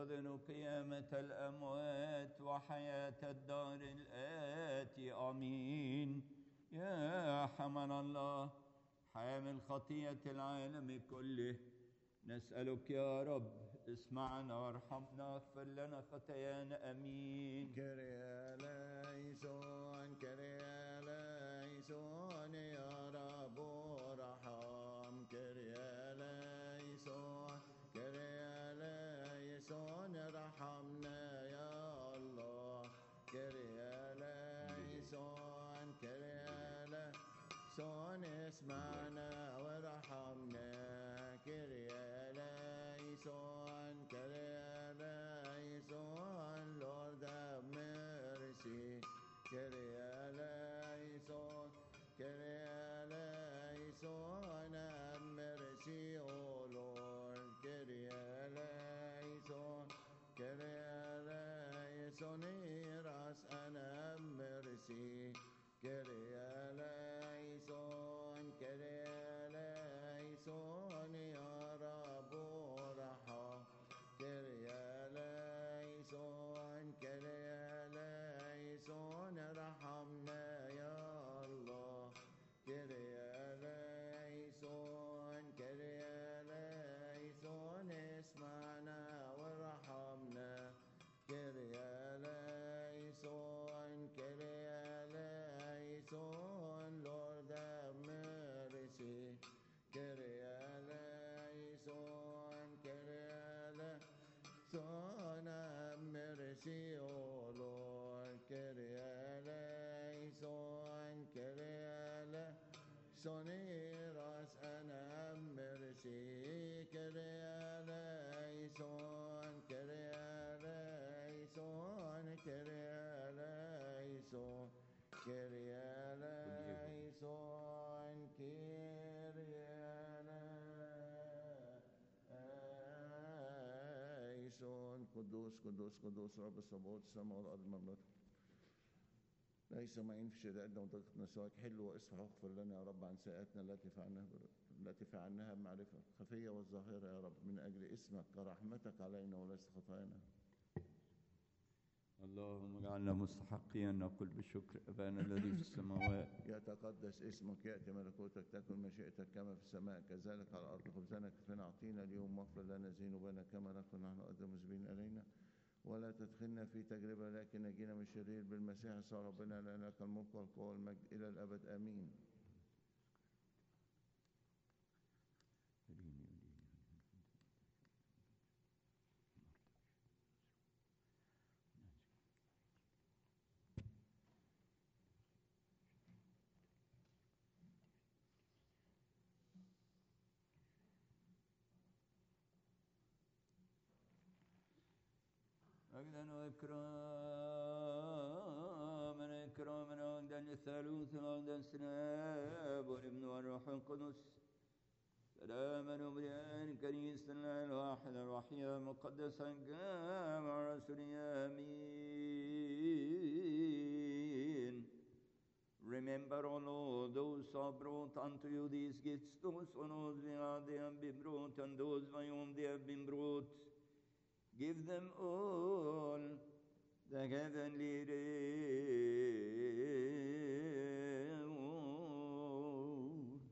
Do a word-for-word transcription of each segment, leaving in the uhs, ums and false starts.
ننتظر قيامة الأموات وحياة الدار الآتي. آمين. يا حمل الله حامل خطية العالم كله، نسألك يا رب اسمعنا وارحمنا واغفر لنا خطايانا. امين. كريا ليسون كريا ليسون يا رب ارحم. كريا ليسون كريا ليسون ارحمنا يا الله. كريا ليسون كريا ليسون اسمعنا وارحمنا. كريا ليسون كريا ليسون Lord have mercy. Kyrie eleison, Kyrie eleison, have mercy, O Lord. Kyrie eleison, Kyrie eleison, hear us and have mercy. Kyrie eleison, Kyrie eleison, Ya Rabbu Raham. Kyrie eleison, Kyrie eleison, ارحمنا يا الله. Kyrie eleison, Kyrie eleison, اسمعنا وارحمنا. Kyrie eleison, Kyrie eleison, Lord have mercy. Kyrie eleison, Kyrie eleison, have mercy, O Lord. Kyrie eleison, Kyrie eleison, hear us and have mercy. Kyrie eleison, Kyrie eleison, Kyrie eleison, Kyrie eleison, Kyrie eleison. قدوس قدوس قدوس رب الصبوات السماء والأرض مملكة. ليس معين في شدائدنا وضيقتنا سواك. حل واصفح واغفر لنا يا رب عن سيئاتنا التي فعلناها التي فعلناها بمعرفة خفية والظاهرة يا رب، من أجل اسمك كرحمتك علينا وليس خطايانا. اللهم اجعلنا مستحقين أن نقول بشكر أبانا الذي في السماوات. يتقدس اسمك، يأتي ملكوتك، تكن مشيئتك كما في السماء كذلك على الأرض. خبزنا كفنا أعطينا اليوم، واغفر لنا ذنوبنا كما نغفر نحن أيضا المذنبين إلينا، ولا تدخلنا في تجربة لكن نجينا من الشرير. بالمسيح صار ربنا لك الملك والقوة والمجد إلى الأبد آمين. مجدا وإكراما إكراما ومجدا للثالوث ومجدا السناب والابن والروح القدس. سلاما وبريان كنيسة الله الواحد الوحيد المقدسة الجامع الرسولية. آمين. Remember, O Lord, those who have brought unto you these gifts, those on whose behalf they have been brought, and those by whom they have been brought. Give them all the heavenly rewards.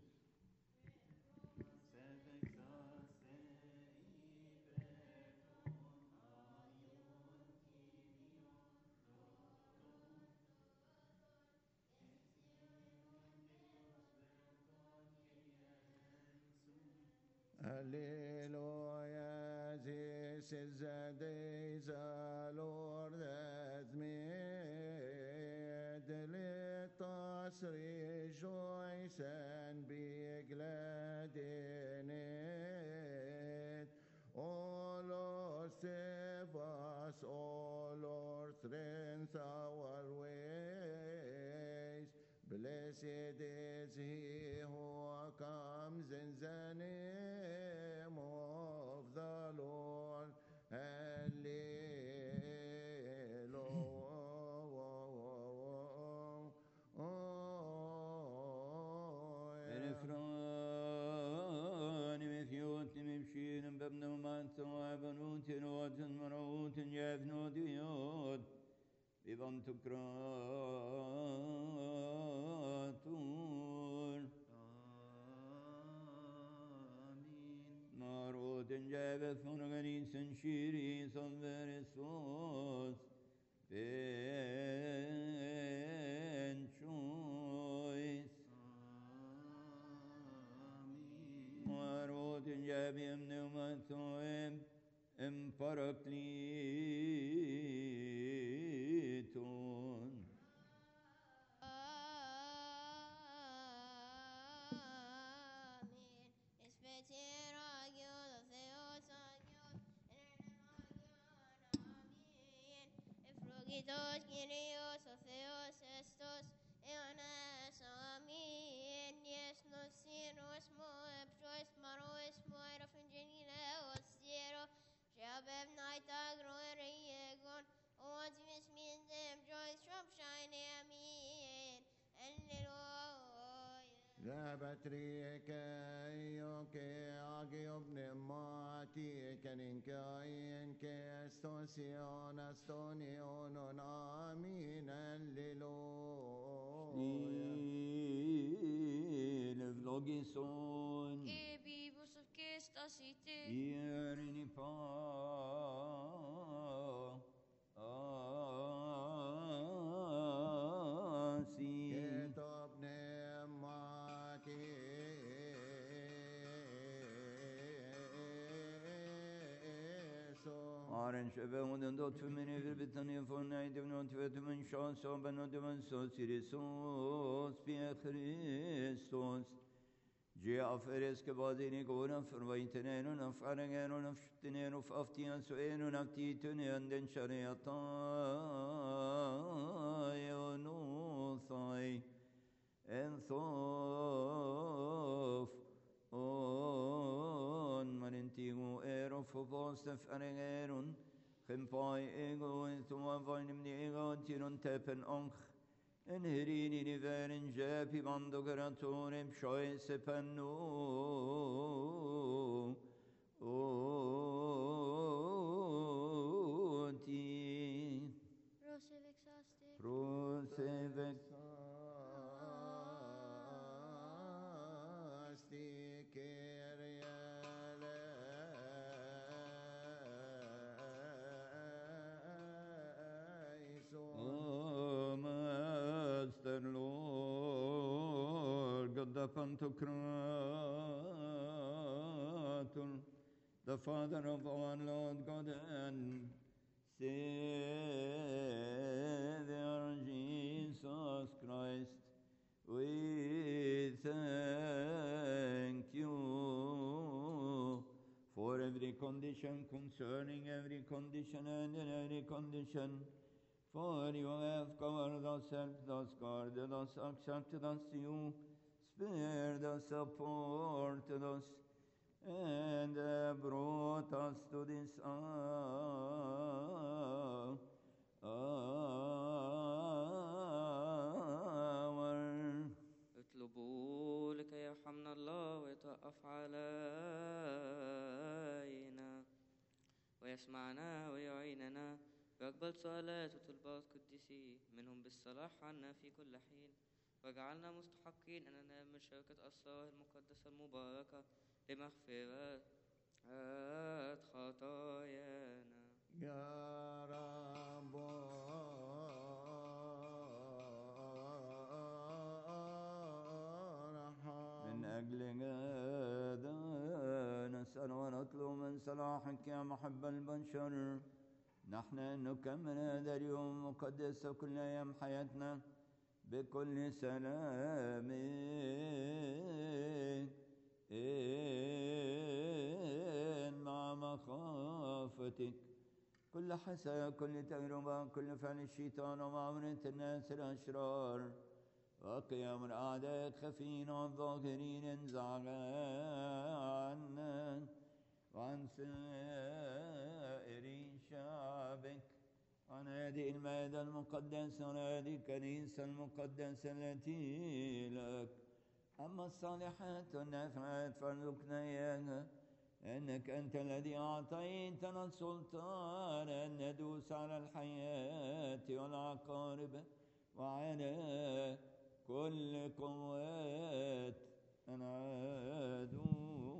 Hallelujah, this is the day the Lord has made. Let us rejoice and be glad in it. O Lord, save us. O Lord, strengthen our ways. Blessed is he who comes in the name of the Lord. Hallelujah. روت جفنو ديوت ببنتكراتون نارود جاب فرغني سنشيري صبر سوس بين شويس نارود جاب يمن ومثوم امبركليتون Kyrios, Kyrios, o Theos, Estos, Eonas, Amin, Yes, nos Cienos, Moab, Jois, Marois, Moira, Fingenina, Osiero, Shabab, Night, Agro, Egon, Ozimis, means them, Jois, Shropshine, Amin, and Leroy. Gabatri Kayo Agio Pneumati Kaninkain Kastosion Astonion Amin Alleluia. Vlogison E vivus of Kestasite. Ierini pa asi Ketop Pneumati Aren şebehunden dot fümeni bir bitani fornaydı vnot ve tümün şansı benot ve sosirisos pi Christos جي أفرس كباديني قونا فرويتنين ونفعرنين ونفشتنين وفأفتيان سؤين ونفتيتن يندن شريطاي ونوثاي انثوف اون مرنتيغو ايرو فبوس تفعرنين خمباي ايغو انثوا فاينمني ايغو تيرون تابن انخ انهريني نفارن جابي باندو غراتورم شوي سپنو اوتي Prosevexaste. Prosevec Asti Kyriale Oh Master Lord God the Pantocrator the Father of our Lord God and Savior Jesus Christ, we thank you for every condition concerning every condition and in every condition. For you have covered us, helped us, guarded us, accepted us, you spared us, supported us, and uh, brought us to this hour. hour. اطلبوا لكي يرحمنا الله ويتوقف علينا ويسمعنا ويعيننا ويقبل صلوات وطلبات قديسيه منهم بالصلاح عنا في كل حين واجعلنا مستحقين أن ننال من شركة أسرار المقدسة المباركة لمغفرة خطايانا. يا رب من أجل هذا نسأل ونطلب من صلاحك يا محب البشر نحن أن نكمل هذا اليوم مقدس كل أيام حياتنا بكل سلام مع مخافتك كل حسد كل تجربة كل فعل الشيطان ومعاملة الناس الأشرار وقيام الأعداء الخفين والظاهرين انزع عنا وعن سائر شعبك عن هذه المائدة المقدسة وهذه الكنيسة المقدسة التي لك أما الصالحات والنافعات فارزقنا إياها أنك أنت الذي أعطيتنا السلطان أن ندوس على الحياة والعقارب وعلى كل قوات العدو.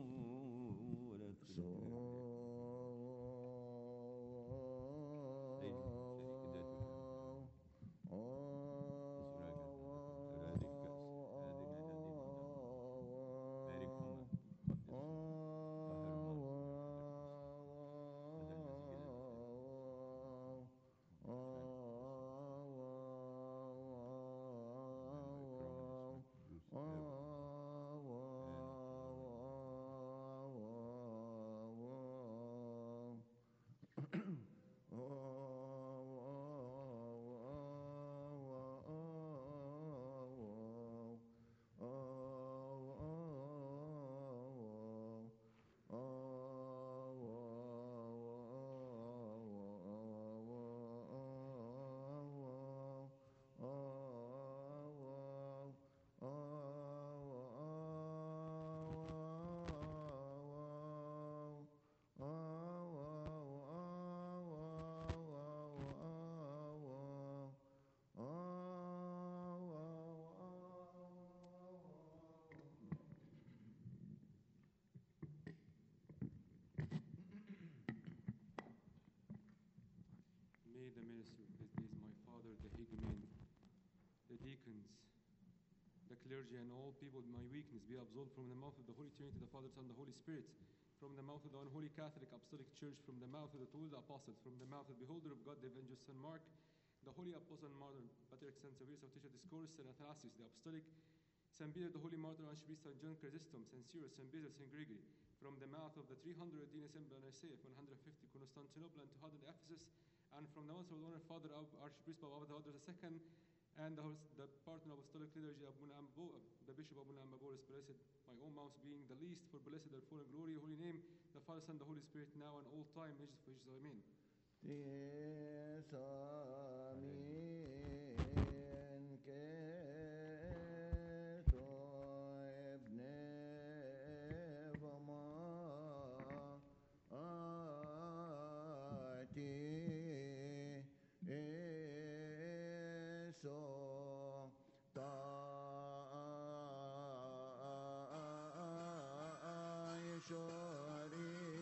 May the minister of his days, my father, the Higman, the deacons, the clergy, and all people, my weakness, be absolved from the mouth of the Holy Trinity, the Father, Son, the Holy Spirit, from the mouth of the unholy Catholic Apostolic Church, from the mouth of the two apostles, from the mouth of the beholder of God, the evangelist Saint Mark, the holy apostle and martyr, Patriarch Saint Severus of Tisha Discourse, Saint Athanasius, the apostolic, Saint Peter, the holy martyr, Archpriest Saint John Chrysostom, Saint Cyrus, Saint Basil, Saint Gregory, from the mouth of the three hundred Dina Sembla Nicaea, one hundred fifty Constantinople, and two hundred Ephesus, and from the mouth of the honored Father of Archpriest Baba the second, and the, host, the partner of apostolic liturgy of Abuna the Bishop of Abuna Ambabolis, blessed, my own mouth being the least, for blessed and full and glory, holy name, the Father, Son, the Holy Spirit, now and all time, ages of ages, amen.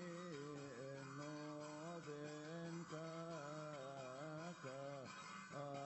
Ah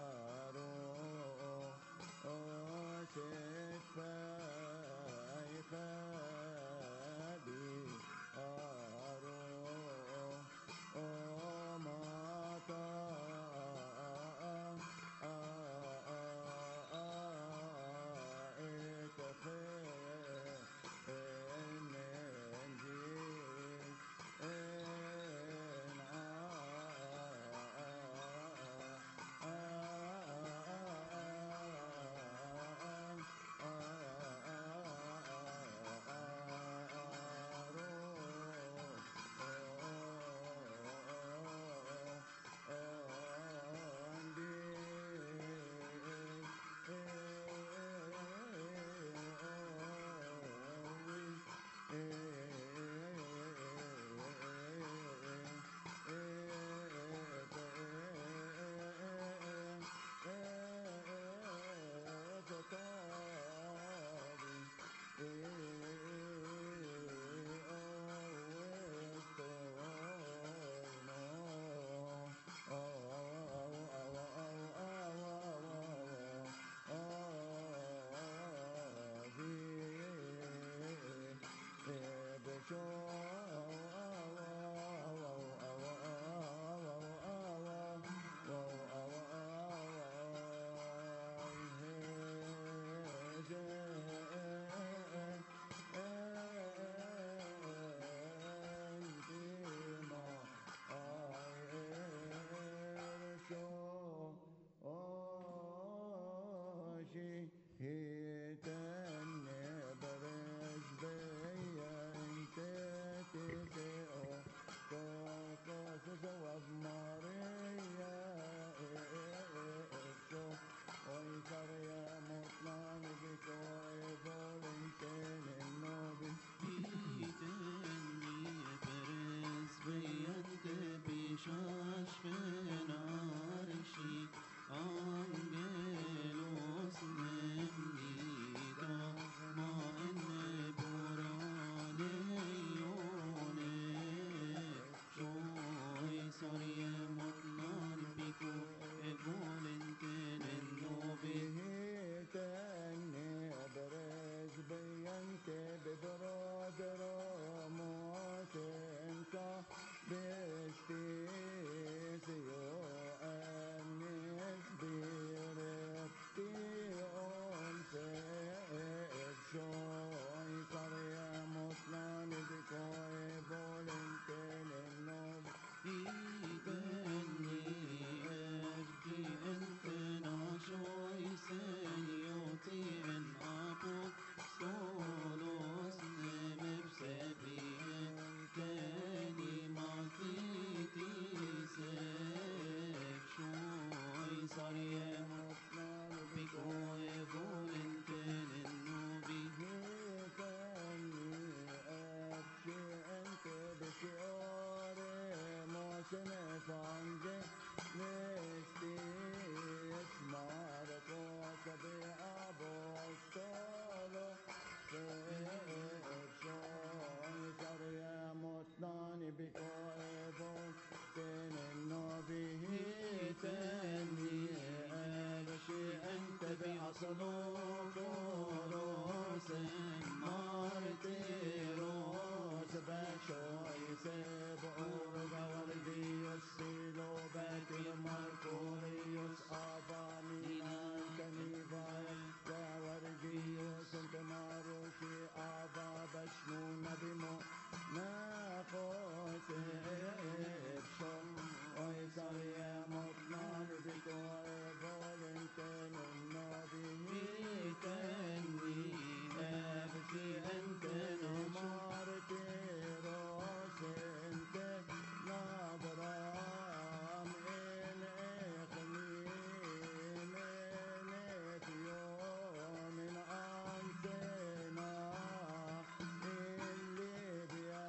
fenarshi angelos nemnida ma enne borane yone shoy sarye motnan piku e volenten ennobi تاني برز بينت ببراد راموس انت بستيس يو انس بيرتي انسى شوي صريا مطلان بكوي بولنتين النوب إيدني أبكي أنت ناشوي سنيوتي إن أبو سولوس نمبسبي تاني معطيتي سيف شوي صاري مطلع بكوي بولنتين النوبي تاني أبكي أنت بشعور موسم فانجي نستي اسمار قوس بأبو الصولو شوي صريا مطلاني بكويبون تين النوبي تاني أبكي أنت بأصلو فوروس مارتي روس بشوي سبعور بورديوس سيلو بكر ماركوريوس آبانينا كنيفاي بورديوس انت ماروشي آبا بشمون بمو ناقوس ابشم ويصر يا مطلان بكوي بولنتين النوبي تاني أبكي أنت مارتي روس انت نابرام إن إخني من إثيوم من أنسنا اللي بيا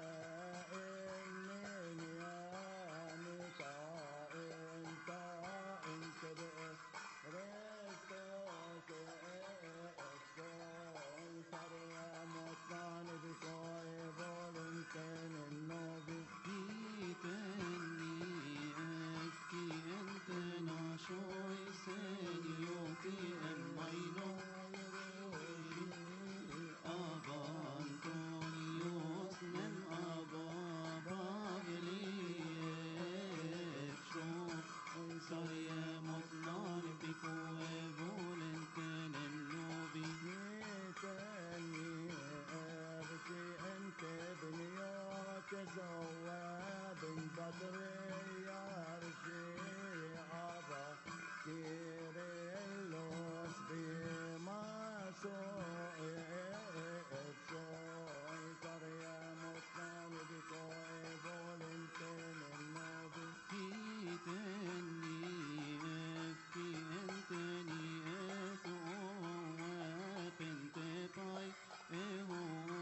إنني أنت أنت أنت بإس رستوس إكسون صريا مطلان بكوي بولنتين النوبي تاني أبكي أنت ناشوي سنيوتي أمينو أبا أنطونيوس نم أبا باغليف شو صريا مطلان بكوي بولنتين النوبي تاني أبكي أنت بنيوت زواب بدر يارشي عبا كيرلس بما سوء شوي صريا مطلان بكوي بولنتين النوبي تاني أبكي أنتني أسوى بنت باي إهو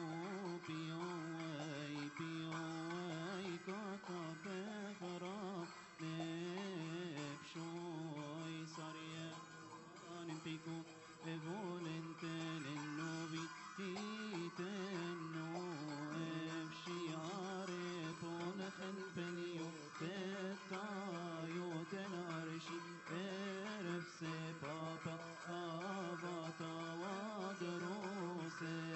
بيوي بيوي كاكا بخراب نبشوي ساريا نبيكو فولنتين النوبي تيتنو افشي عارفون خنبليو تتايو تنارشي ارف سبابا افاتا ودروسي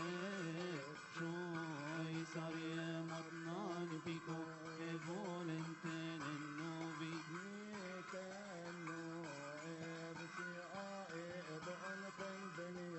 شوي ساري مطنان بيكو فولنتين النوبي تانو ابشي عائب عنقن بني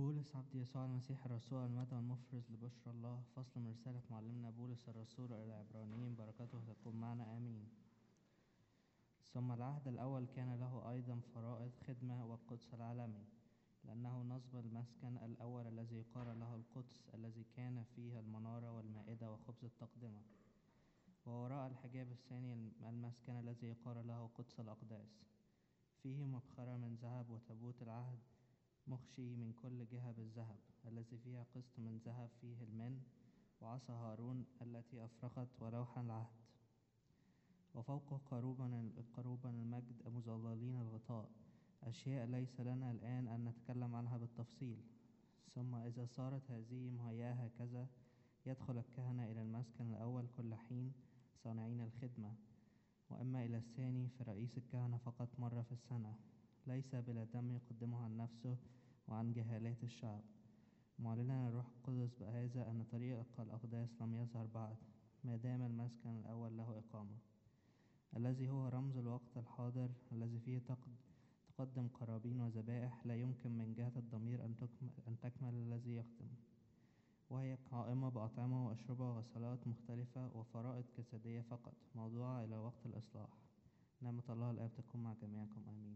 بولس عبد يسوع المسيح الرسول المدعو المفرز لبشرى الله، فصل من رسالة معلمنا بولس الرسول إلى العبرانيين، بركاته تكون معنا آمين. ثم العهد الأول كان له أيضا فرائض خدمة والقدس العالمي، لأنه نصب المسكن الأول الذي يقال له القدس، الذي كان فيه المنارة والمائدة وخبز التقدمة. ووراء الحجاب الثاني المسكن الذي يقال له قدس الأقداس، فيه مبخرة من ذهب وتابوت العهد مخشي من كل جهة بالذهب، الذي فيها قسط من ذهب فيه المن، وعصا هارون التي أفرخت، ولوحا العهد. وفوق قروبا قروبا المجد مظللين الغطاء، أشياء ليس لنا الآن أن نتكلم عنها بالتفصيل. ثم إذا صارت هذه مهيئة هكذا، يدخل الكهنة إلى المسكن الأول كل حين صانعين الخدمة، وأما إلى الثاني فرئيس الكهنة فقط مرة في السنة، ليس بلا دم يقدمه عن نفسه وعن جهالات الشعب، معلنا الروح القدس بهذا أن طريق الأقداس لم يظهر بعد، ما دام المسكن الأول له إقامة، الذي هو رمز الوقت الحاضر، الذي فيه تقدم قرابين وذبائح لا يمكن من جهة الضمير أن أن تكمل الذي يخدم، وهي قائمة بأطعمة وأشربة وصلوات مختلفة وفرائض جسدية فقط، موضوعة إلى وقت الإصلاح. نعمة الله الآب تكون مع جميعكم آمين.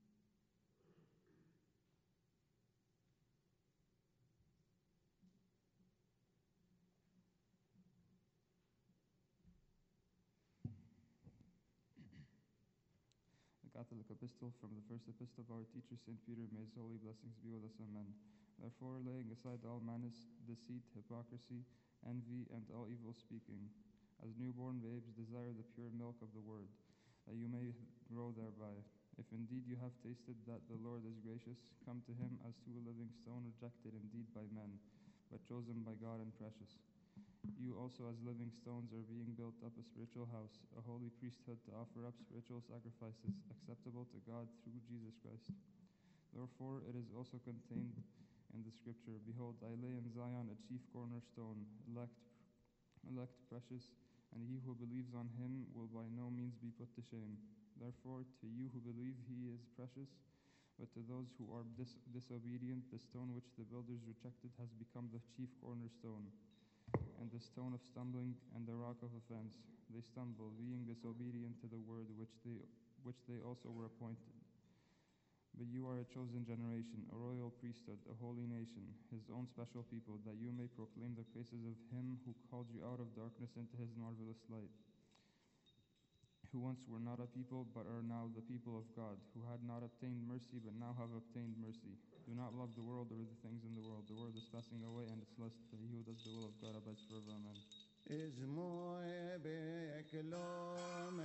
Catholic Epistle from the first epistle of our teacher Saint Peter, may his holy blessings be with us, amen. Therefore, laying aside all malice, deceit, hypocrisy, envy, and all evil speaking, as newborn babes desire the pure milk of the word, that you may grow thereby. If indeed you have tasted that the Lord is gracious, come to him as to a living stone, rejected indeed by men, but chosen by God and precious. You also as living stones are being built up a spiritual house, a holy priesthood, to offer up spiritual sacrifices acceptable to God through Jesus Christ. Therefore it is also contained in the scripture, behold, I lay in Zion a chief cornerstone, elect, elect precious, and he who believes on him will by no means be put to shame. Therefore to you who believe he is precious, but to those who are dis- disobedient, the stone which the builders rejected has become the chief cornerstone, and the stone of stumbling and the rock of offense. They stumble, being disobedient to the word which they which they also were appointed. But you are a chosen generation, a royal priesthood, a holy nation, his own special people, that you may proclaim the praises of him who called you out of darkness into his marvelous light, who once were not a people, but are now the people of God, who had not obtained mercy, but now have obtained mercy. Do not love the world or the things in the world. The world is passing away and its lust, but he who does the will of God abides forever. Amen. اسمه بكلام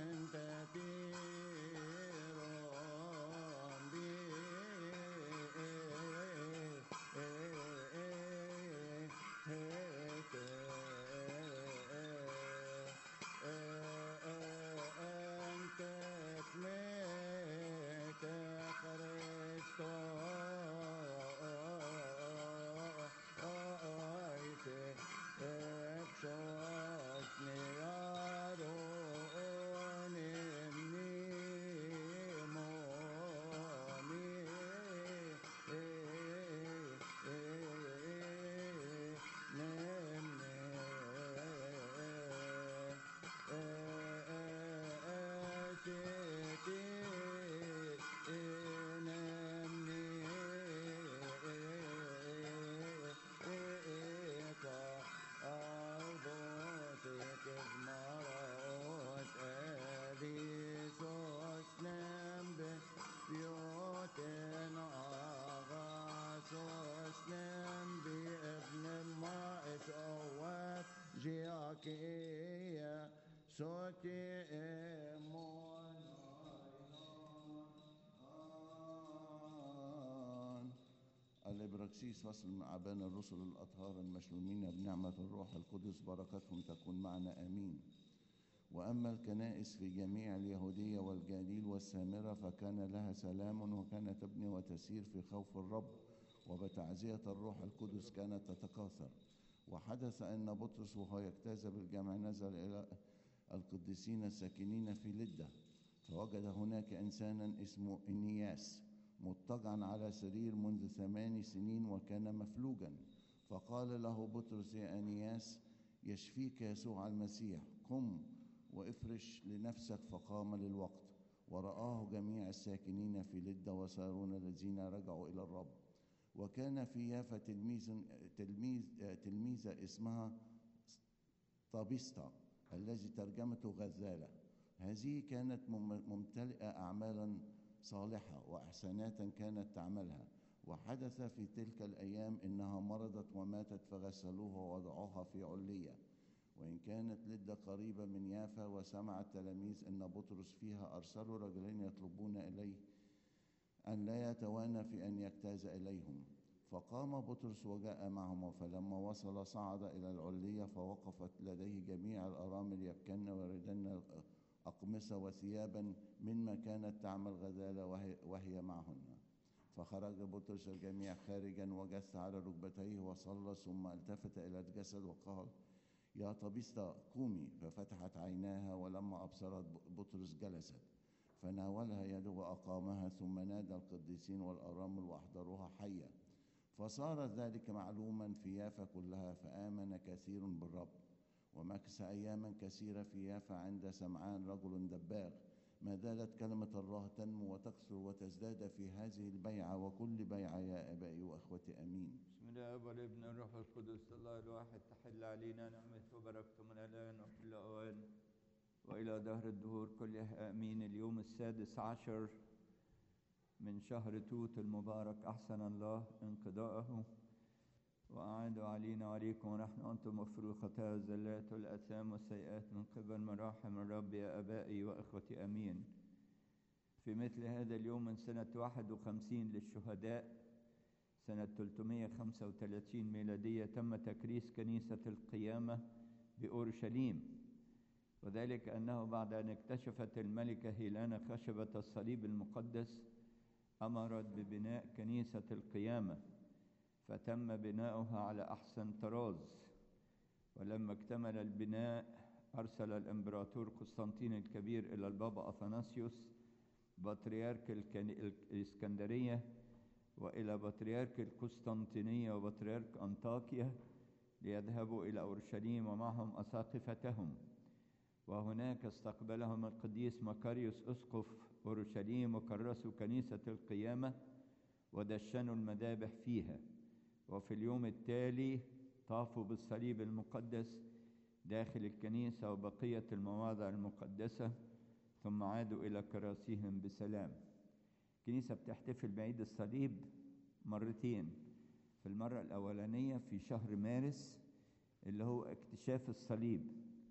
جياكية صوتي الإبراكسيس فصل من أعبان الرسل الأطهار المشلومين بنعمة الروح القدس، بركتهم تكون معنا آمين. وأما الكنائس في جميع اليهودية والجليل والسامرة فكان لها سلام، وكانت تبني وتسير في خوف الرب، وبتعزية الروح القدس كانت تتكاثر. وحدث أن بطرس وهو يجتاز بالجمع نزل إلى القديسين الساكنين في لدة، فوجد هناك إنسانا اسمه إنياس مضطجعا على سرير منذ ثمان سنين وكان مفلوجا. فقال له بطرس: يا أنياس، يشفيك يسوع المسيح، قم وافرش لنفسك. فقام للوقت. ورآه جميع الساكنين في لدة وسارون الذين رجعوا إلى الرب. وكان في يافا تلميذ تلميذ تلميذة اسمها طابستا الذي ترجمته غزالة. هذه كانت ممتلئة أعمالا صالحة وإحسانات كانت تعملها. وحدث في تلك الأيام إنها مرضت وماتت، فغسلوها ووضعوها في علية. وإن كانت لدة قريبة من يافا، وسمع التلاميذ إن بطرس فيها، أرسلوا رجلين يطلبون إليه أن لا يتوانى في أن يجتاز إليهم. فقام بطرس وجاء معهم، فلما وصل صعد إلى العلية، فوقفت لديه جميع الأرامل يبكن ويردن أقمصة وثيابا مما كانت تعمل غزالة وهي, وهي معهن. فخرج بطرس الجميع خارجا وجث على ركبتيه وصلى، ثم التفت إلى الجسد وقال: يا طابستا قومي. ففتحت عيناها، ولما أبصرت بطرس جلست. فناولها يده وأقامها، ثم نادى القديسين والأرامل وأحضروها حية. فصار ذلك معلوما في يافا كلها، فآمن كثير بالرب. ومكث أياما كثيرة في يافا عند سمعان رجل دباغ. ما زالت كلمة الله تنمو وتكثر وتزداد في هذه البيعة وكل بيعة، يا آبائي وأخوتي، آمين. بسم الله والابن الروح القدس الله الواحد تحل علينا نعمته وبركته من الآن وكل أوان وإلى دهر الدهور كلها، آمين. اليوم السادس عشر من شهر توت المبارك، أحسن الله انقضاءه وأعاد علينا وعليكم ونحن أنتم مغفور خطايا الزلات والآثام والسيئات من قبل مراحم الرب، يا آبائي وإخوتي، آمين. في مثل هذا اليوم من سنة واحد وخمسين للشهداء، سنة ثلاثمائة وخمسة وثلاثين ميلادية، تم تكريس كنيسة القيامة بأورشليم. وذلك أنه بعد أن اكتشفت الملكة هيلانا خشبة الصليب المقدس، أمرت ببناء كنيسة القيامة، فتم بناؤها على أحسن طراز. ولما اكتمل البناء، أرسل الإمبراطور قسطنطين الكبير إلى البابا أثناسيوس بطريرك الإسكندرية، وإلى بطريرك القسطنطينية وبطريرك أنطاكيا، ليذهبوا إلى أورشليم ومعهم أساقفتهم. وهناك استقبلهم القديس مكاريوس أسقف أورشليم، وكرسوا كنيسة القيامة ودشنوا المذابح فيها. وفي اليوم التالي طافوا بالصليب المقدس داخل الكنيسة وبقية المواضع المقدسة، ثم عادوا إلى كراسيهم بسلام. الكنيسة بتحتفل بعيد الصليب مرتين. في المرة الأولانية في شهر مارس اللي هو اكتشاف الصليب،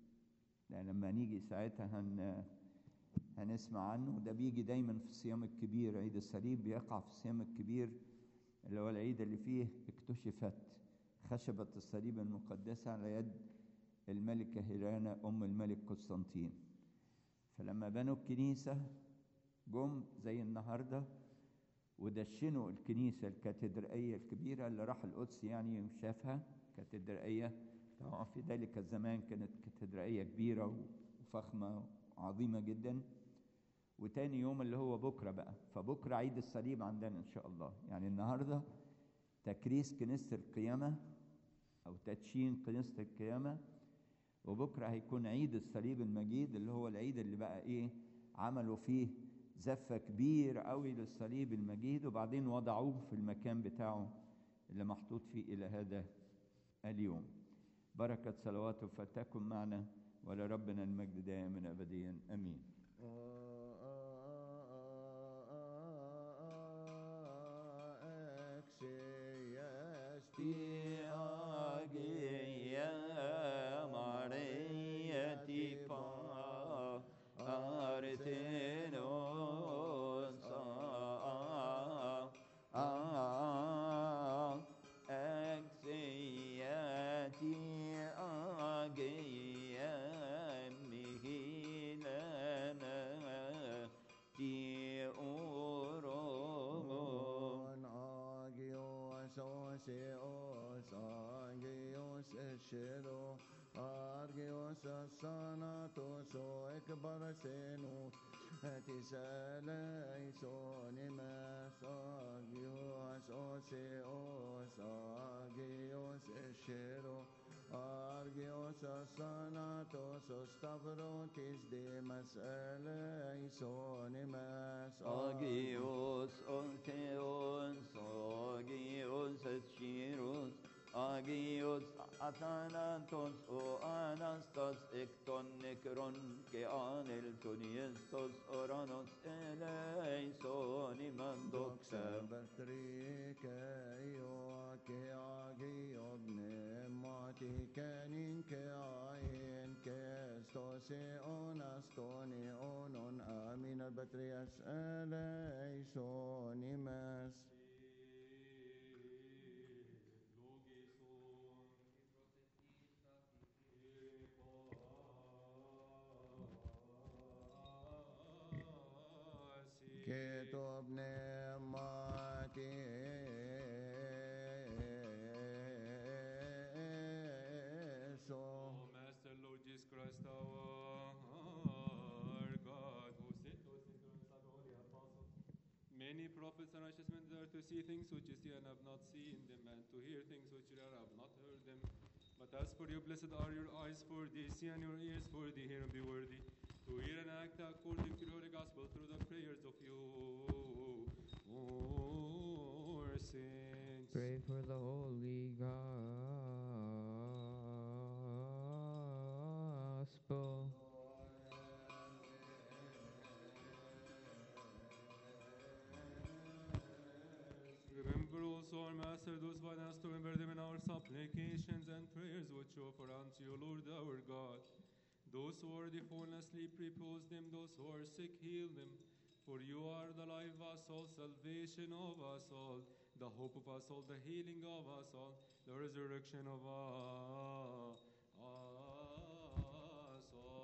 لأن لما نيجي ساعتها هن هنسمع عنه. ده بيجي دايما في الصيام الكبير، عيد الصليب بيقع في الصيام الكبير اللي هو العيد اللي فيه اكتشفت خشبة الصليب المقدسة على يد الملكة هيلانا أم الملك قسطنطين. فلما بنوا الكنيسة جم زي النهاردة ودشنوا الكنيسة الكاتدرائية الكبيرة اللي راح القدس يعني وشافها كاتدرائية. طبعا في ذلك الزمان كانت كاتدرائية كبيرة وفخمة وعظيمة جدا. وتاني يوم اللي هو بكرة بقى، فبكرة عيد الصليب عندنا إن شاء الله. يعني النهاردة تكريس كنيسة القيامة أو تدشين كنيسة القيامة، وبكرة هيكون عيد الصليب المجيد اللي هو العيد اللي بقى إيه عملوا فيه زفة كبير قوي للصليب المجيد، وبعدين وضعوه في المكان بتاعه اللي محطوط فيه إلى هذا اليوم. بركة صلواته فلتكن معنا، ولربنا المجد دائما أبديا، أمين. Seno, Ati Salai Sonima Son. Theos, Agios, Eschero, Argios, Asanatos, Stavrotis, Demas, Eleisonimas, Agios, Ortheos, Agios, Echiros, Agios, Athanatos, O Anastas, Ekton, Necron, Kean, Eltoniestos, Oranos, Eleisoniman, Doxa. Bertrike, Io, Ke Agiod, Nemati, Kenin, Ke Ain, Kestose, Onastoni, Onon, Amin, Albatrias, Eleisonimas. Ketob Nemati, so. O Master Lord Jesus Christ, our God, who sent us into the Son of the Apostles, many prophets and righteous men desire to see things which you see and have not seen them, and to hear things which you have not heard them. But as for you, blessed are your eyes for they see, and your ears for they hear, and be worthy to hear and act according to the Holy Gospel through the prayers of your saints. Pray for the Holy Gospel. Remember also our Master, those by us to remember them in our supplications and prayers which we offer unto you, Lord our God. Those who are fallen asleep, repose them. Those who are sick, heal them. For you are the life of us all, salvation of us all, the hope of us all, the healing of us all, the resurrection of us all.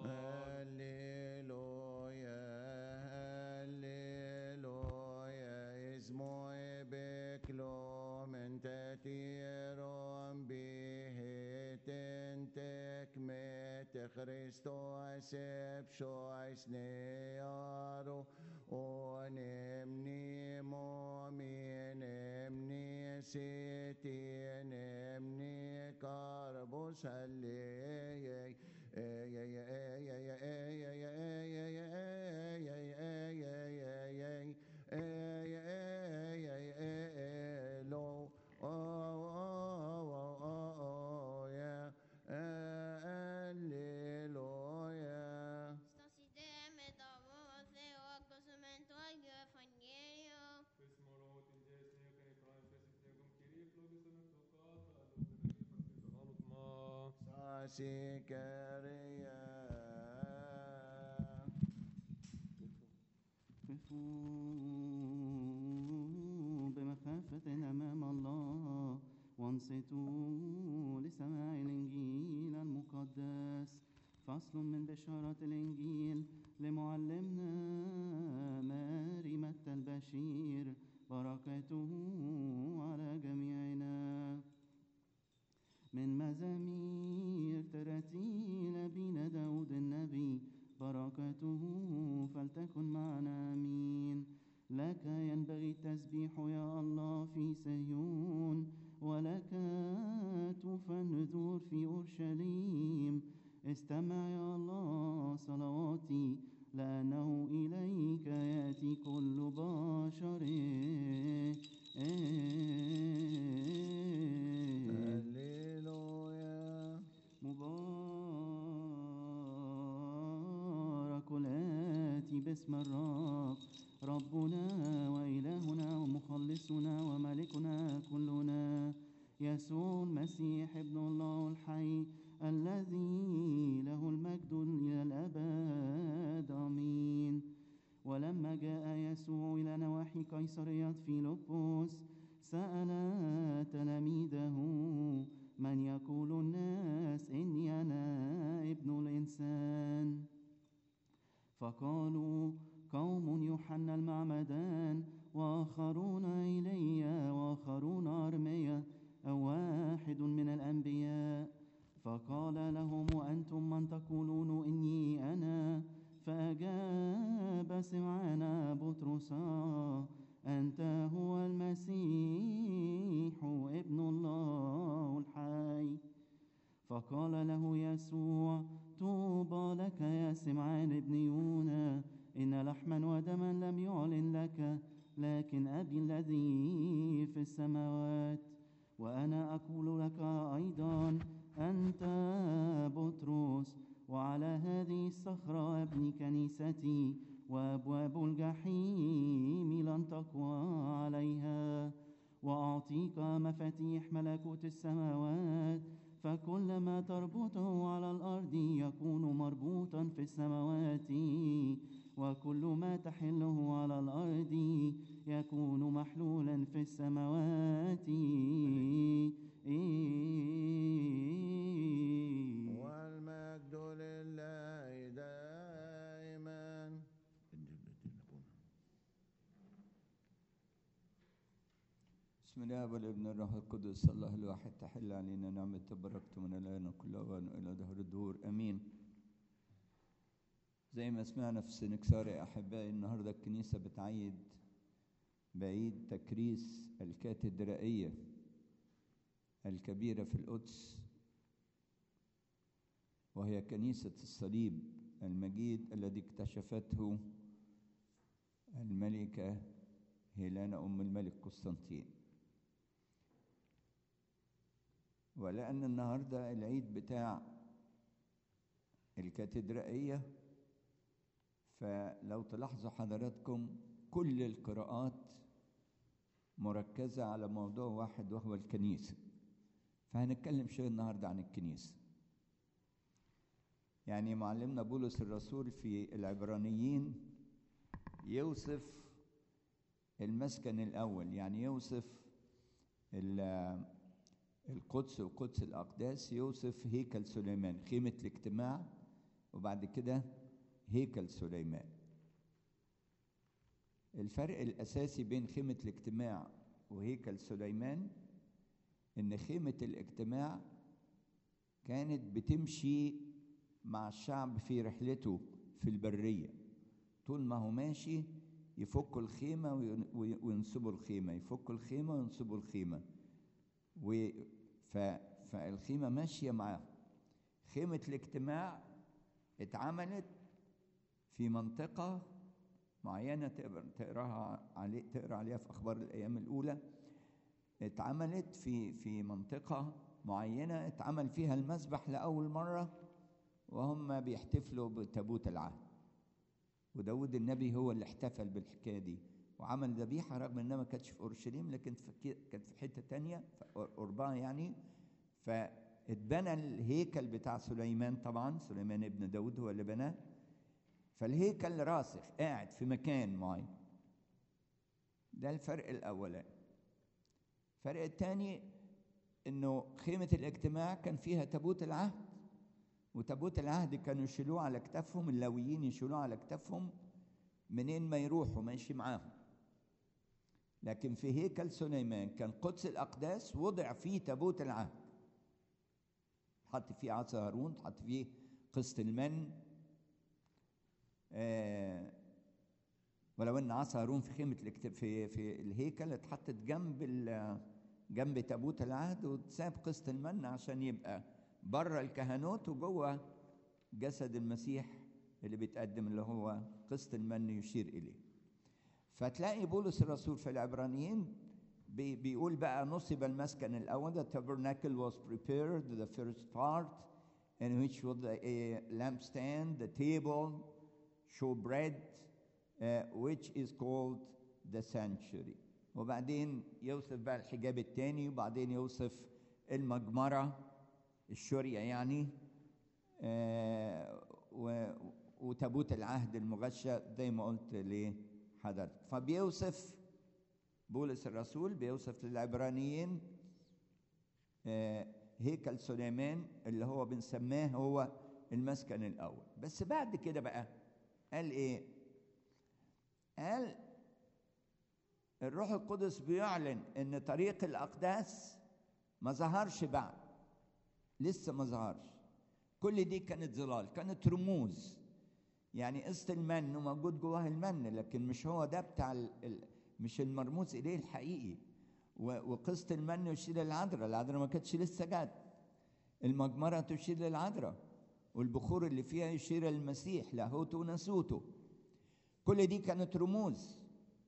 Alleluia, Alleluia, Ismoe Beklom Entetiron Biheten Tekmet Christos Epshois Nearo Onemni Mominemni Sitienemni Carbos Alley. قفوا بمخافة أمام الله وانصتوا لسماع الإنجيل المقدس. فصل من بشارة الإنجيل لمعلمنا ماري متى البشير، بركاته على جميعنا. من مزامير تراتيل بين داود النبي، بركاته فلتكن معنا آمين. لك ينبغي التسبيح يا الله في صهيون، ولك توفى النذور في أورشليم. استمع يا الله صلواتي، لأنه إليك يأتي كل بشر. هللويا. مبارك الآتي باسم الرب، ربنا وإلهنا ومخلصنا وملكنا كلنا، يسوع المسيح ابن الله الحي، الذي له المجد إلى الأبد آمين. ولما جاء يسوع إلى نواحي قيصرية فيلبس، سأل تلاميذه: من يقول الناس إني أنا ابن الإنسان؟ فقالوا: قوم يوحنا المعمدان، وآخرون إيليا، وآخرون أرميا، أو واحد من الأنبياء. فقال لهم: وأنتم من تقولون إني أنا؟ فأجاب سمعان بطرس: أنت هو المسيح ابن الله الحي. فقال له يسوع: طوبى لك يا سمعان ابن يونا، إن لحما ودما لم يعلن لك، لكن أبي الذي في السماوات. وأنا أقول لك أيضا: أنت بطرس، وعلى هذه الصخرة أبني كنيستي، وأبواب الجحيم لن تقوى عليها. وأعطيك مفاتيح ملكوت السماوات، فكل ما تربطه على الأرض يكون مربوطا في السماوات، وكل ما تحله على الأرض يكون محلولا في السماوات. والمجد لله دائما. بسم الله والابن الروح القدس الله الواحد، تحل علينا نعمة تباركت من الآن وكل أوان إلى دهر الدهور، أمين. زي ما سمعنا في سنكسار يا أحبائي، النهاردة الكنيسة بتعيد بعيد تكريس الكاتدرائية الكبيرة في القدس، وهي كنيسة الصليب المجيد الذي اكتشفته الملكة هيلانا أم الملك قسطنطين. ولأن النهاردة العيد بتاع الكاتدرائية، فلو تلاحظوا حضراتكم كل القراءات مركزة على موضوع واحد وهو الكنيسة. فهنتكلم شوية النهاردة عن الكنيسة. يعني معلمنا بولس الرسول في العبرانيين يوصف المسكن الأول، يعني يوصف القدس وقدس الأقداس، يوصف هيكل سليمان، خيمة الاجتماع، وبعد كده هيكل سليمان. الفرق الأساسي بين خيمة الاجتماع وهيكل سليمان إن خيمة الاجتماع كانت بتمشي مع الشعب في رحلته في البرية، طول ما هو ماشي يفكوا الخيمة وينصبوا الخيمة، يفكوا الخيمة وينصبوا الخيمة، فالخيمة ماشية معاه. خيمة الاجتماع اتعملت في منطقة معينة، تقراها علي تقرا عليها في أخبار الأيام الأولى. اتعملت في في منطقة معينة، اتعمل فيها المذبح لأول مرة وهم بيحتفلوا بتابوت العهد، وداود النبي هو اللي احتفل بالحكاية دي وعمل ذبيحة، رغم انها ما كانتش في اورشليم لكن كانت في حتة تانية قربها يعني. فاتبنى الهيكل بتاع سليمان، طبعا سليمان ابن داود هو اللي بناه، فالهيكل راسخ قاعد في مكان معين. ده الفرق الاولاني. الفرق الثاني انه خيمة الاجتماع كان فيها تابوت العهد، وتابوت العهد كانوا يشيلوه على كتافهم، اللاويين يشيلوه على كتافهم منين ما يروحوا ماشي معاهم. لكن في هيكل سليمان كان قدس الأقداس وضع فيه تابوت العهد، حط فيه عصا هارون، حط فيه قسط المن. آه ولو ان عصا هارون في خيمة في في الهيكل اتحطت جنب جنب تابوت العهد، وتساب قسط المن عشان يبقى بره الكهنوت وجوه جسد المسيح اللي بيتقدم، اللي هو قسط المن يشير إليه. فتلاقي بولس الرسول في العبرانيين بي بيقول بقى نصب المسكن الأول. The tabernacle was prepared, the first part, in which was a lampstand, the table, showbread, uh, which is called the sanctuary. وبعدين يوصف بقى الحجاب الثاني، وبعدين يوصف المجمرة الشرية يعني، آه وتابوت العهد المغشى زي ما قلت لحضرتك. فبيوصف بولس الرسول بيوصف للعبرانيين آه هيكل سليمان اللي هو بنسماه هو المسكن الأول. بس بعد كده بقى قال إيه؟ قال الروح القدس بيعلن إن طريق الأقداس ما ظهرش بعد، لسه ما ظهرش. كل دي كانت ظلال، كانت رموز. يعني قسط المن موجود جواه المن، لكن مش هو ده بتاع مش المرموز اليه الحقيقي. وقصه المن يشير للعذراء، العذراء ما كانتش لسه جت. المجمره تشير للعذراء، والبخور اللي فيها يشير للمسيح لاهوته وناسوته. كل دي كانت رموز.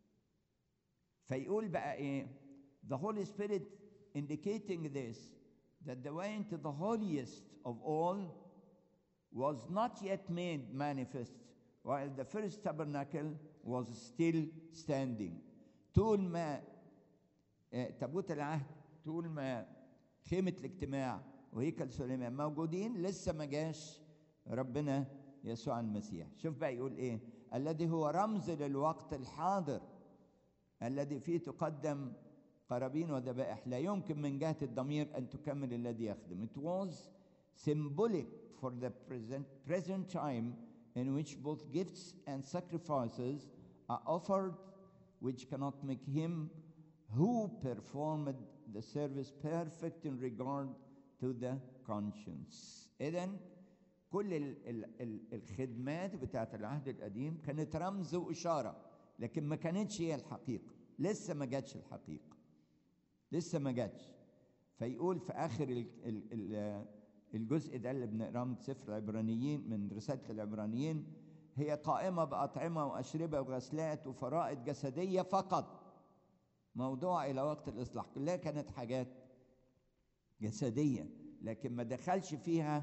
فيقول بقى ايه؟ The Holy Spirit indicating this, that the way into the holiest of all was not yet made manifest, while the first tabernacle was still standing. طول ما تابوت العهد، طول ما خيمة الاجتماع وهيكل سليمان موجودين، لسه ما جاش ربنا يسوع المسيح. شوف بقى يقول ايه؟ الذي هو رمز للوقت الحاضر الذي فيه تقدم قرابين وذبائح لا يمكن من جهة الضمير أن تكمل الذي يخدم. It was symbolic for the present, present time in which both gifts and sacrifices are offered, which cannot make him who performed the service perfect in regard to the conscience. إذن كل ال ال ال الخدمات بتاعت العهد القديم كانت رمز وإشارة، لكن ما كانتش هي الحقيقة. لسه ما جاتش الحقيقة، لسه ما جاتش. فيقول في آخر ال ال ال الجزء ده اللي بنقراه من سفر العبرانيين، من رسالة العبرانيين، هي قائمة بأطعمة وأشربة وغسلات وفرائض جسدية فقط، موضوع إلى وقت الإصلاح. كلها كانت حاجات جسدية، لكن ما دخلش فيها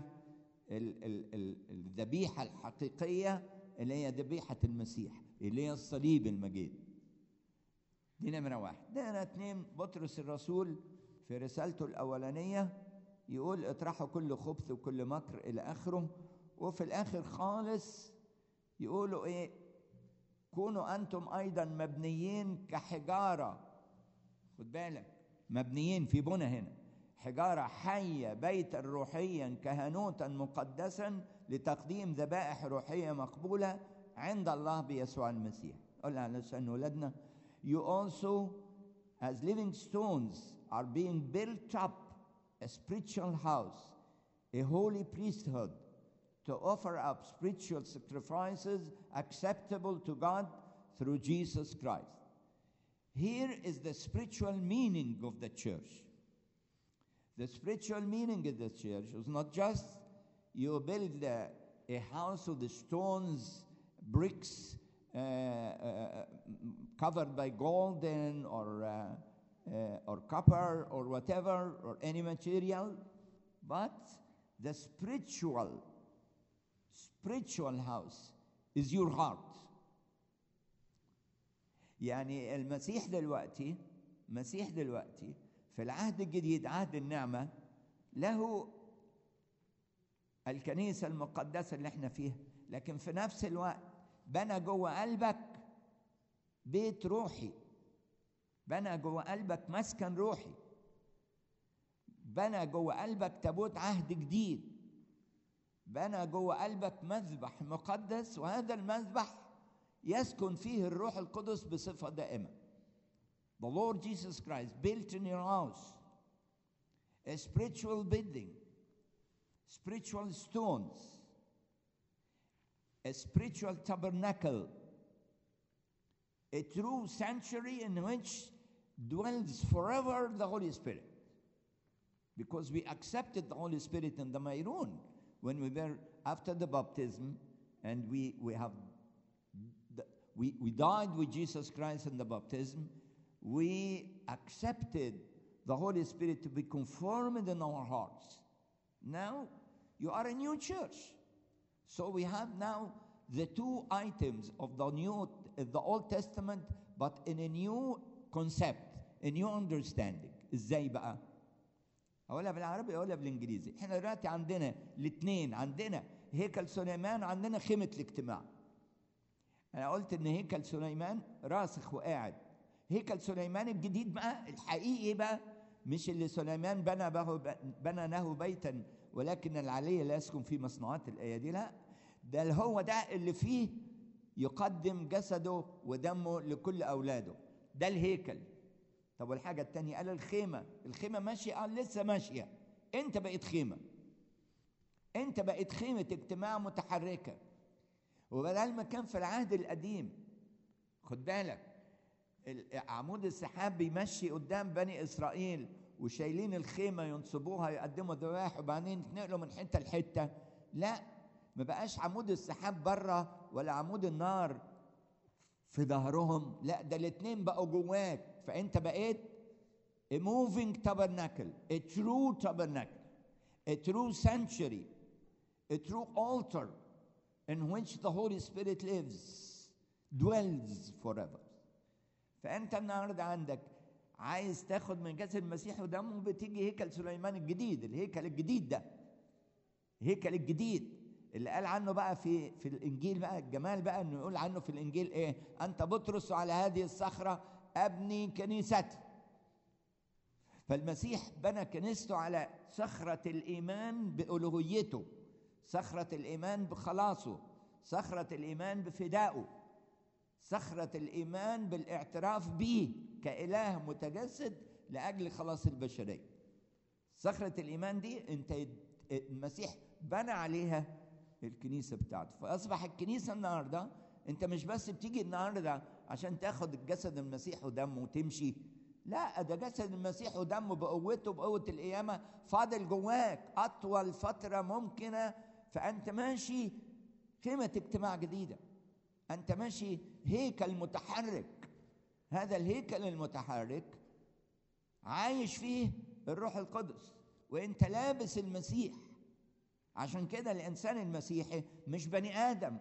الذبيحة الحقيقية اللي هي ذبيحة المسيح، اللي هي الصليب المجيد. دي نمرة واحد. نمرة اتنين، بطرس الرسول في رسالته الأولانية يقول اطرحوا كل خبث وكل مكر إلى آخره. وفي الآخر خالص يقولوا إيه؟ كونوا أنتم أيضا مبنيين كحجارة. خد بالك، مبنيين في بنى هنا، حجارة حية بيتا روحيا كهنوتا مقدسا لتقديم ذبائح روحية مقبولة عند الله بيسوع المسيح. قلنا علشان ولادنا you also as living stones are being built up a spiritual house, a holy priesthood, to offer up spiritual sacrifices acceptable to God through Jesus Christ. Here is the spiritual meaning of the church. The spiritual meaning of the church is not just you build a, a house with the stones, bricks, uh, uh, covered by golden or, uh, uh, or copper or whatever, or any material, but the spiritual, spiritual house is your heart. يعني المسيح دلوقتي، مسيح دلوقتي في العهد الجديد، عهد النعمة، له الكنيسة المقدسة اللي احنا فيها، لكن في نفس الوقت بنى جوه قلبك بيت روحي، بنى جوه قلبك مسكن روحي، بنى جوه قلبك تابوت عهد جديد، بنى جوه قلبك مذبح مقدس، وهذا المذبح يسكن فيه الروح القدس بصفة دائمة. The Lord Jesus Christ built in your house a spiritual building, spiritual stones, a spiritual tabernacle, a true sanctuary in which dwells forever the Holy Spirit. Because we accepted the Holy Spirit in the Mairun when we were after the baptism, and we, we have the, we, we died with Jesus Christ in the baptism. We accepted the Holy Spirit to be conformed in our hearts. Now you are a new church. So we have now the two items of the new, the Old Testament, but in a new concept, a new understanding. ازاي بقى؟ اقولها بالعربي اقولها بالانجليزي. احنا دلوقتي عندنا الاثنين، عندنا هيكل سليمان، عندنا خيمة الاجتماع. انا قلت ان هيكل سليمان راسخ وقاعد. هيكل سليمان الجديد بقى الحقيقي بقى مش اللي سليمان بنى به بنى له بيتا ولكن العلي لا يسكن فيه مصنوعات الايادي، لا، ده اللي هو ده اللي فيه يقدم جسده ودمه لكل اولاده، ده الهيكل. طب والحاجه الثانيه قال الخيمه، الخيمه ماشيه، قال لسه ماشيه. انت بقيت خيمه، انت بقيت خيمه اجتماع متحركه. وبدل ما كان في العهد القديم، خد بالك، عمود السحاب بيمشي قدام بني إسرائيل وشايلين الخيمة ينصبوها يقدموا ذبائح وبعدين يتنقلوا من حتة لحتة. لا، ما بقاش عمود السحاب بره ولا عمود النار في ظهرهم، لا ده الاتنين بقوا جواك. فأنت بقيت a moving tabernacle, a true tabernacle, a true sanctuary, a true altar in which the Holy Spirit lives, dwells forever. فأنت النهارده عندك عايز تاخد من جسد المسيح ودمه، بتيجي هيكل سليمان الجديد، الهيكل الجديد ده، الهيكل الجديد اللي قال عنه بقى في في الإنجيل بقى الجمال بقى إنه يقول عنه في الإنجيل إيه؟ أنت بطرس على هذه الصخرة أبني كنيستي. فالمسيح بنى كنيسته على صخرة الإيمان بألوهيته، صخرة الإيمان بخلاصه، صخرة الإيمان بفدائه، صخرة الإيمان بالاعتراف به كإله متجسد لأجل خلاص البشرية. صخرة الإيمان دي أنت المسيح بنى عليها الكنيسة بتاعته. فأصبح الكنيسة النهاردة أنت مش بس بتيجي النهاردة عشان تاخد جسد المسيح ودمه وتمشي، لا، ده جسد المسيح ودمه بقوته بقوة القيامة فاضل جواك أطول فترة ممكنة. فأنت ماشي خيمة اجتماع جديدة، أنت ماشي هيكل متحرك. هذا الهيكل المتحرك عايش فيه الروح القدس وأنت لابس المسيح. عشان كده الإنسان المسيحي مش بني آدم.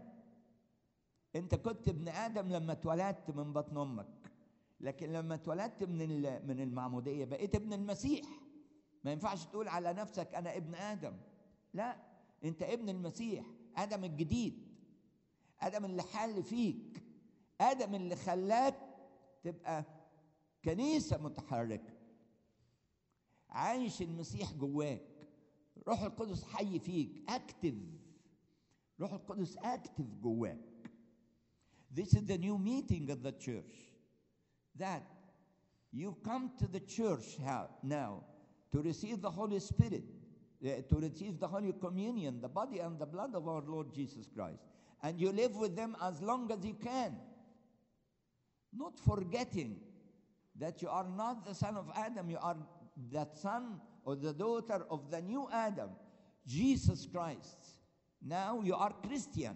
أنت كنت ابن آدم لما اتولدت من بطن أمك، لكن لما اتولدت من من المعمودية بقيت ابن المسيح. ما ينفعش تقول على نفسك أنا ابن آدم، لا، أنت ابن المسيح، آدم الجديد، آدم اللي حل فيك، آدم اللي خلاك تبقى كنيسة متحركة. عايش المسيح جواك، روح القدس حي فيك، أكتف، روح القدس أكتف جواك. This is the new meeting of the church, that you come to the church now to receive the Holy Spirit, to receive the Holy Communion, the body and the blood of our Lord Jesus Christ. And you live with them as long as you can, not forgetting that you are not the son of Adam, you are the son or the daughter of the new Adam, Jesus Christ. Now you are Christian.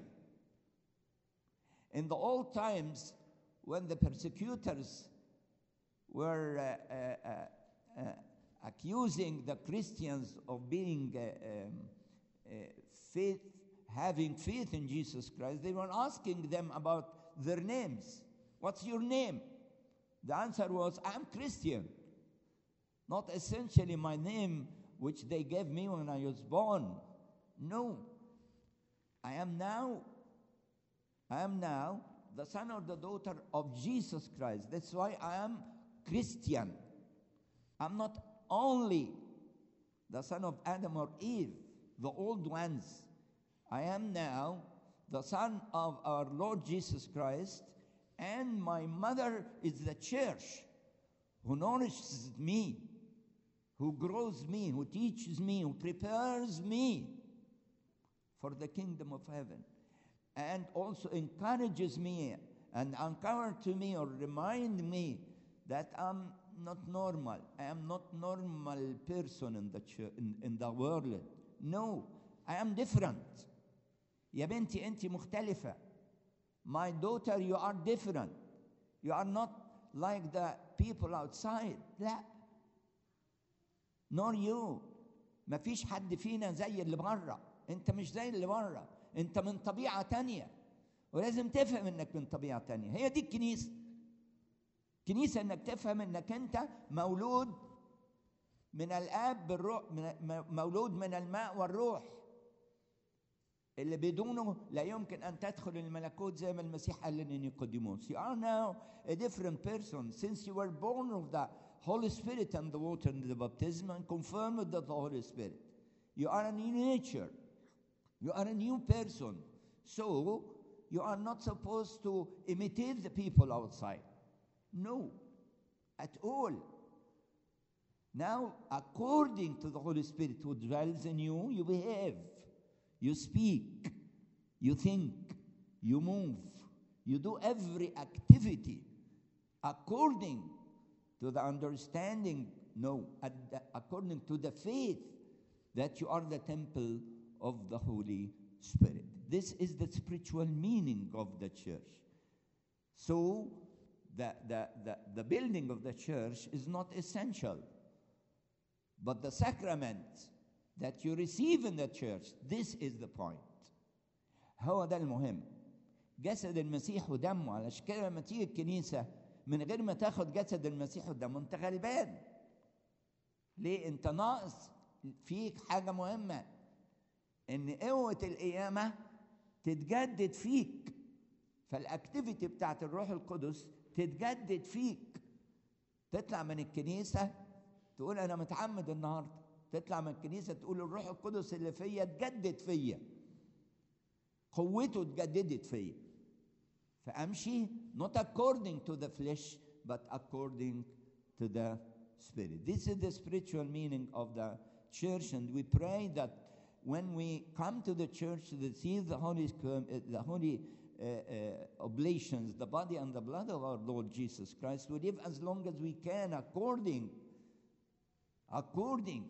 In the old times, when the persecutors were uh, uh, uh, uh, accusing the Christians of being uh, um, uh, faith, having faith in Jesus Christ, they were asking them about their names. What's your name? The answer was, I'm Christian. Not essentially my name, which they gave me when I was born. No. I am now, I am now the son or the daughter of Jesus Christ. That's why I am Christian. I'm not only the son of Adam or Eve, the old ones. I am now the son of our Lord Jesus Christ, and my mother is the church, who nourishes me, who grows me, who teaches me, who prepares me for the kingdom of heaven, and also encourages me and encourages to me or remind me that I'm not normal. I am not normal person in the church, in, in the world. No, I am different. يا بنتي أنت مختلفة. My daughter, you are different. You are not like the people outside. لا. Nor you. ما فيش حد فينا زي اللي بره. أنت مش زي اللي بره. أنت من طبيعة تانية. ولازم تفهم إنك من طبيعة تانية. هي دي الكنيسة. كنيسة إنك تفهم إنك أنت مولود من الآب بالروح، مولود من الماء والروح. اللي بدونه لا يمكن أن تدخل الملكوت زي ما المسيح قال لنيقوديموس. You are now a different person since you were born of the Holy Spirit and the water and the baptism and confirmed with the Holy Spirit. You are a new nature. You are a new person. So you are not supposed to imitate the people outside. No, at all. Now, according to the Holy Spirit who dwells in you, you behave. You speak, you think, you move, you do every activity according to the understanding, no, at the- according to the faith that you are the temple of the Holy Spirit. This is the spiritual meaning of the church. So, the, the, the, the building of the church is not essential, but the sacrament that you receive in the church, this is the point. هو ده المهم. جسد المسيح ودمه، علشان كده لما تيجي الكنيسة من غير ما تاخد جسد المسيح ودمه انت غلبان. ليه؟ انت ناقص فيك حاجة مهمة، ان قوة القيامة تتجدد فيك. فالاكتيفيتي بتاعت الروح القدس تتجدد فيك. تطلع من الكنيسة تقول انا متعمد النهارده، تطلع من الكنيسة تقول الروح القدس اللي فيا اتجدد فيا، قوته اتجددت فيا، فامشي not according to the flesh but according to the spirit. This is the spiritual meaning of the church, and we pray that when we come to the church to receive the holy the holy uh, uh, oblations, the body and the blood of our Lord Jesus Christ, we live as long as we can according according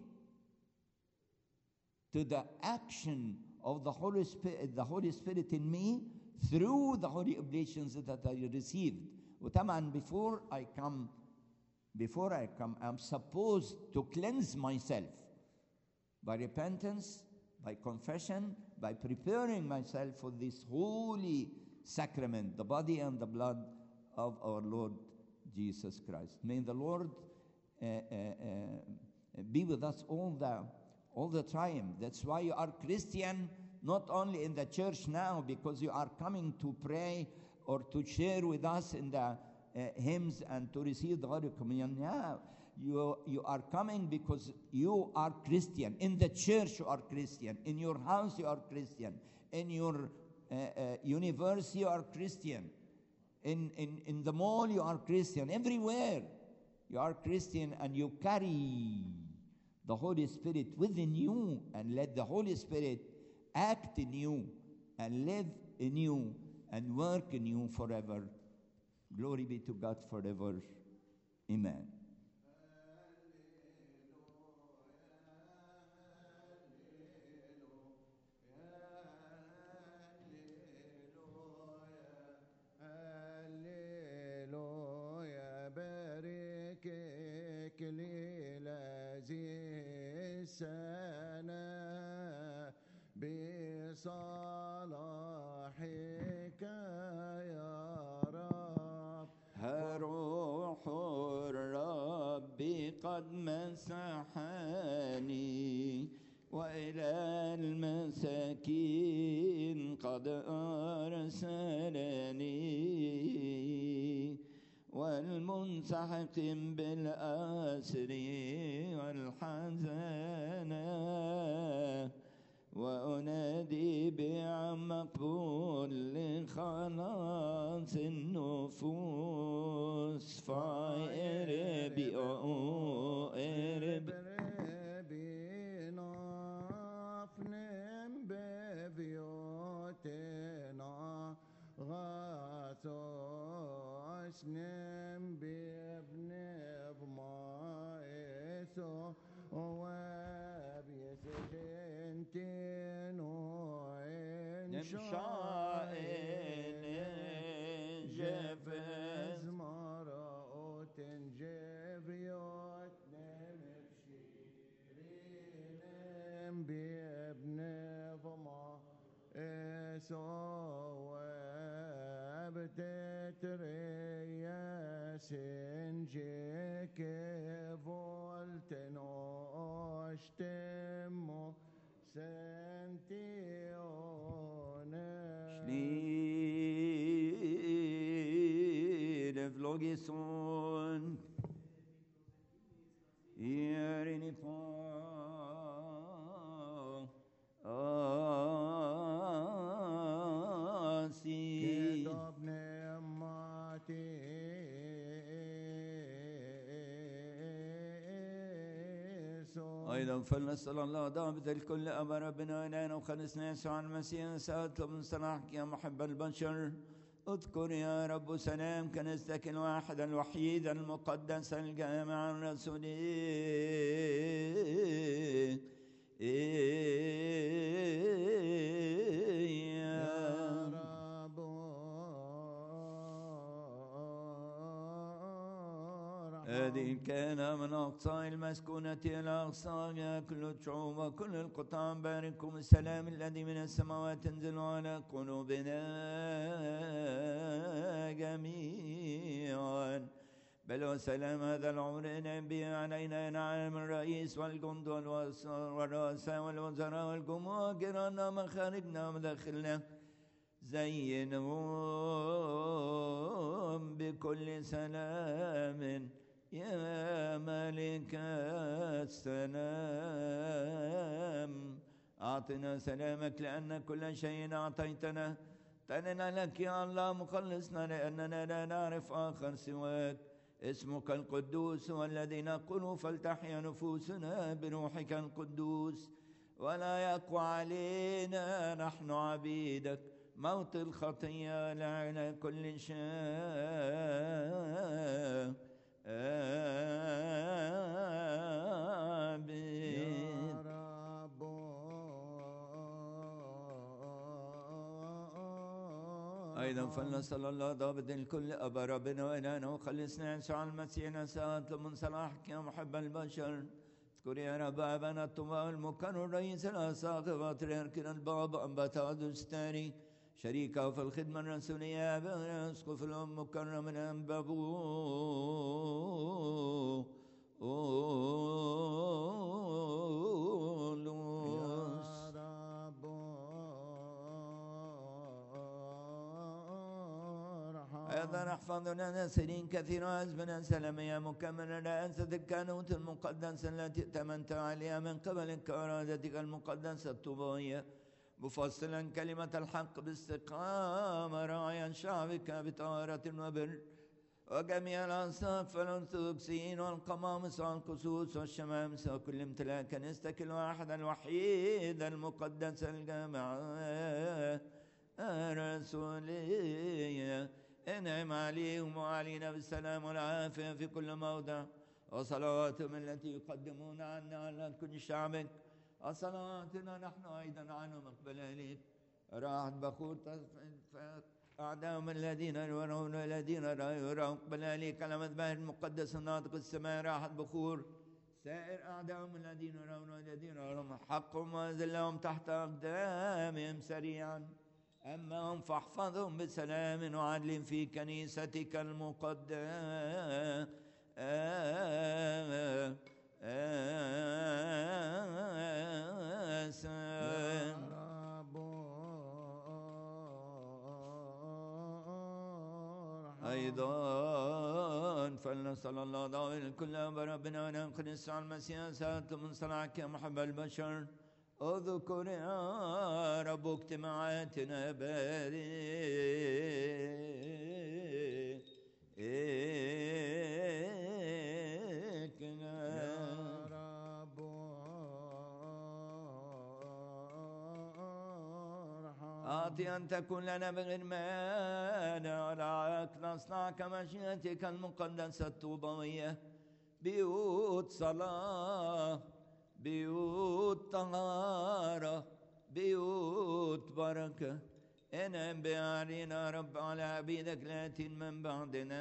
to the action of the Holy Spirit, the Holy Spirit in me through the holy oblations that I received. وطبعا before I come, before I come, I'm supposed to cleanse myself by repentance, by confession, by preparing myself for this holy sacrament, the body and the blood of our Lord Jesus Christ. May the Lord uh, uh, uh, be with us all the all the time. That's why you are Christian, not only in the church now because you are coming to pray or to share with us in the uh, hymns and to receive the Holy Communion. Yeah, you, you are coming because you are Christian. In the church you are Christian. In your house you are Christian. In your uh, uh, university you are Christian. In, in, in the mall you are Christian. Everywhere you are Christian, and you carry the Holy Spirit within you, and let the Holy Spirit act in you and live in you and work in you forever. Glory be to God forever. Amen. هللويا باركك للذي سنة بصلاحك يا رب. روح الرب قد مسحني وإلى المساكين قد أرسلني والمنسحق بالأسر والحزن وأنادي بمقبول لخلاص النفوس فايرب أوئرب بنافنم بفيوتنا غاثوشنم بابن بمايسو وبيسجنتين وإنشائن جفز مرأوت جفيوت نمشيرين بابن بما إسو بتترياس جيك فولتنوشتمو سنتيونا شليل فلوغيسون يريني فا آسي كتب نعمتي أيضا فلنسأل الله ضابط الكل أبا ربنا وإلهنا وخلصنا يسوع المسيح سأطلب من صلاحك يا محب البشر اذكر يا رب سلام كنيستك الواحد الوحيد المقدس الجامع الرسولي هذه كان من أقصى المسكونة إلى أقصى كل الشعوب وكل القطاع بارككم السلام الذي من السماوات ينزل على قلوبنا جميعا بل وسلام هذا العمر نبي علينا نعم الرئيس والجند والرؤساء والوزراء والجموع جيراننا مخارجنا ومداخلنا زينهم بكل سلام يا ملك السلام أعطنا سلامك لأن كل شيء أعطيتنا تننا لك يا الله مخلصنا لأننا لا نعرف آخر سواك اسمك القدوس والذي نقول فلتحيا نفوسنا بروحك القدوس ولا يقوى علينا نحن عبيدك موت الخطية لعنة كل شيء آمين أيضا فلنسأل الله ضابط الكل أبا ربنا وإلهنا وخلصنا يسوع المسيح نسأل من صلاحك يا محب البشر اذكر يا رب أبانا الطوبى المكرم رئيس الأساقفة بطريركنا البابا أنبا الثاني شريكه في الخدمة الرسولية بأسقف الأم مكرم الأنبابو أيضا احفظنا سنين كثيرة أزمنا سلامية مكملة رئاسة الكهنوت المقدسة التي ائتمنت عليها من قبل كرادتك المقدسة الطوبوية مفصلا كلمة الحق باستقامة راعيا شعبك بطهارة وبر وجميع الأنساق والأرثوذكسيين والقمامس والقسوس والشمامسة وكل امتلاء كنيستك الواحد الوحيد المقدس الجامع الرسولية انعم عليهم وعلينا بالسلام والعافية في كل موضع وصلواتهم التي يقدمون عنا على كل شعبك وصلواتنا نحن أيضا عنهم اقبل إليك راحت بخور أعداهم الذين يرون الذين لا يرون اقبل إليك على مذبح المقدس الناطق السماء راحت بخور سائر أعداهم الذين يرون الذين يرون حقهم وذلهم تحت أقدامهم سريعا أما هم فاحفظهم بسلام وعدل في كنيستك المقدسة آه أيضا فلنسأل الله ضوء الكل بربنا وننقل الساعة المسيح سألت من صنعك يا محب البشر اذكر يا رب اجتماعاتنا باركنا أعطي أن تكون لنا بغير مانع ولعك نصنع كمشيئتك المقدسة الطوبوية بيوت صلاة بيوت طهارة بيوت بركة انعم بأعلينا رب على عبيدك الآتين من بعدنا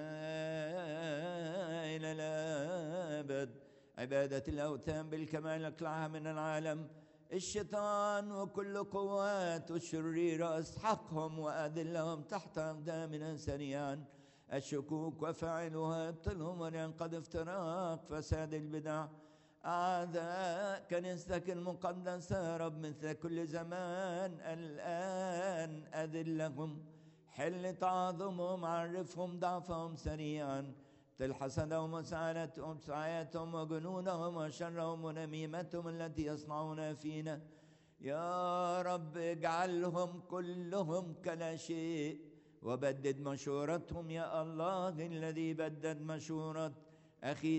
إلى الأبد عبادة الأوثان بالكمال اقلعها من العالم الشيطان وكل قوات الشريرة اسحقهم وأذلهم تحت أقدامنا سريعا الشكوك وفاعلها ابطلهم ولينقض افتراق فساد البدع أعداء كنيستك المقدسة يا رب مثل كل زمان الآن أذلهم حل تعاظمهم عرفهم ضعفهم سريعا ابطل حسدهم وسعادتهم سعايتهم وجنونهم وشرهم ونميمتهم التي يصنعون فينا يا رب اجعلهم كلهم كلا شيء وبدد مشورتهم يا الله الذي بدد مشورة أخي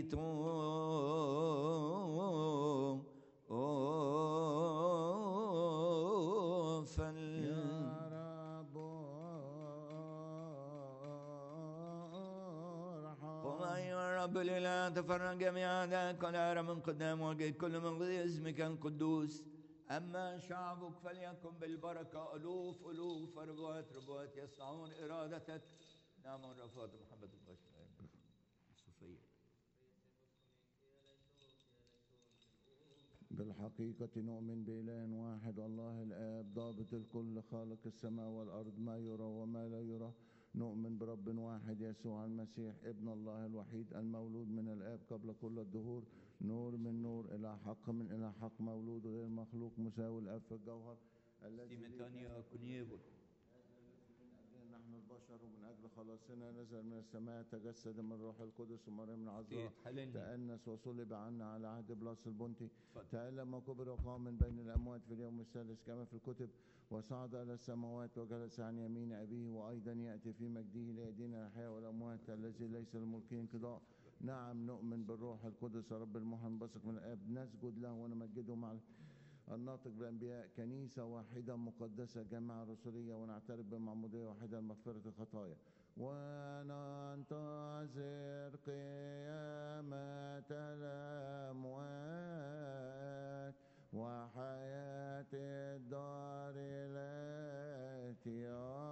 توفل كل لا تفرق جميع ذاك ولا من قدام وجه كل من غير اسمك القدوس. أما شعبك فليكن بالبركة ألوف ألوف ربوات ربوات يصنعون إرادتك. نعم رفض محمد البشر صوفية. بالحقيقة نؤمن بإله واحد الله الآب ضابط الكل خالق السماء والأرض ما يرى وما لا يرى. نؤمن برب واحد يسوع المسيح ابن الله الوحيد المولود من الآب قبل كل الدهور نور من نور إلى حق من إلى حق مولود غير مخلوق مساوي الآب في الجوهر الذي نحن البشر ومن أجل خلاصنا نزل من السماء تجسد من روح القدس ومريم من عذراء تأنس وصلب عنا على عهد بلاس البنطي تألم وكبر وقام من بين الأموات في اليوم الثالث كما في الكتب وصعد إلى السماوات وجلس عن يمين أبيه وأيضا يأتي في مجده ليدين الأحياء والأموات الذي ليس للملك انقضاء. نعم نؤمن بالروح القدس رب المنبثق من الآب نسجد له ونمجده مع الناطق بالأنبياء كنيسة واحدة مقدسة جامعة رسولية ونعترف بمعمودية واحدة لمغفرة الخطايا وننتظر قيامة الأموات وحياة الدار التي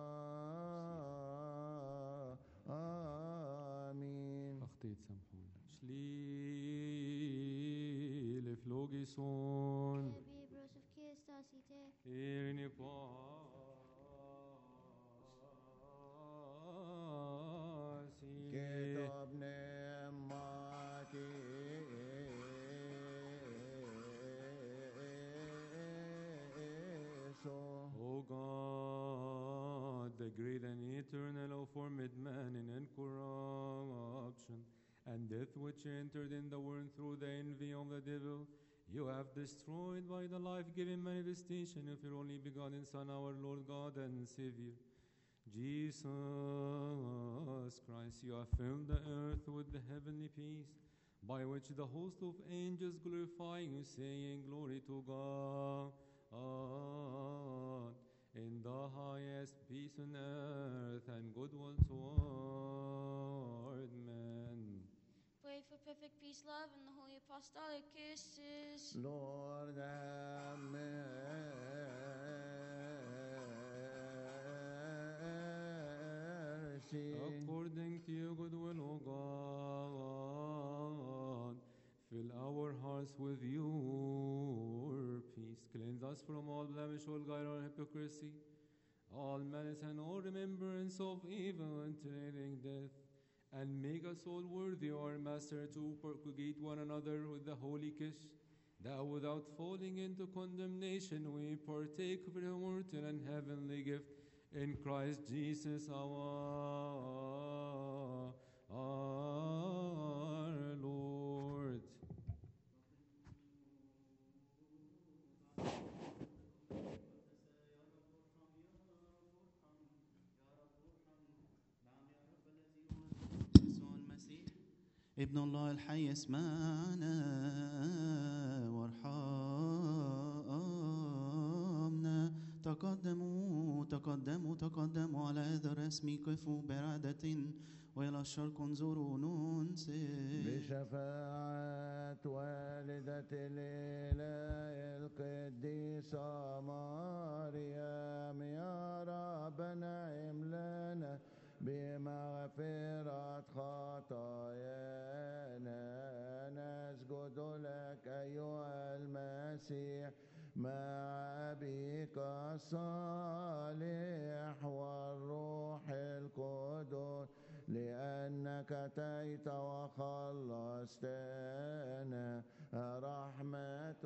آمين. أخطيت سامحوني. شليل فلوجيسون إيرني باسي كتاب نعمتي O God, the great and eternal, who formed man in incorruption, and death which entered in the world through the envy of the devil, you have destroyed by the life-giving manifestation of your only begotten Son, our Lord God and Savior, Jesus Christ. You have filled the earth with the heavenly peace, by which the host of angels glorify you, saying, Glory to God in the highest, peace on earth and goodwill toward men. Pray for perfect peace, love, and the holy apostolic kisses. Lord, have mercy. According to your goodwill, O God, fill our hearts with your peace. Cleanse us from all blemish, all guile, all hypocrisy, all malice, and all remembrance of evil, and trailing death. And make us all worthy, our Master, to propagate one another with the holy kiss, that without falling into condemnation we partake of your immortal and heavenly gift in Christ Jesus our, our Lord. ابن الله الحي اسمعنا وارحمنا. تقدموا تقدموا تقدموا على هذا الرسم كفوا برعدة وإلى الشرق انظروا ننسب بشفاعة والدة الإله القديسة مريم يا رب نعم لنا بمغفرة خطايانا. نسجد لك أيها المسيح مع أبيك الصالح والروح القدس لأنك أتيت وخلصتنا. رحمة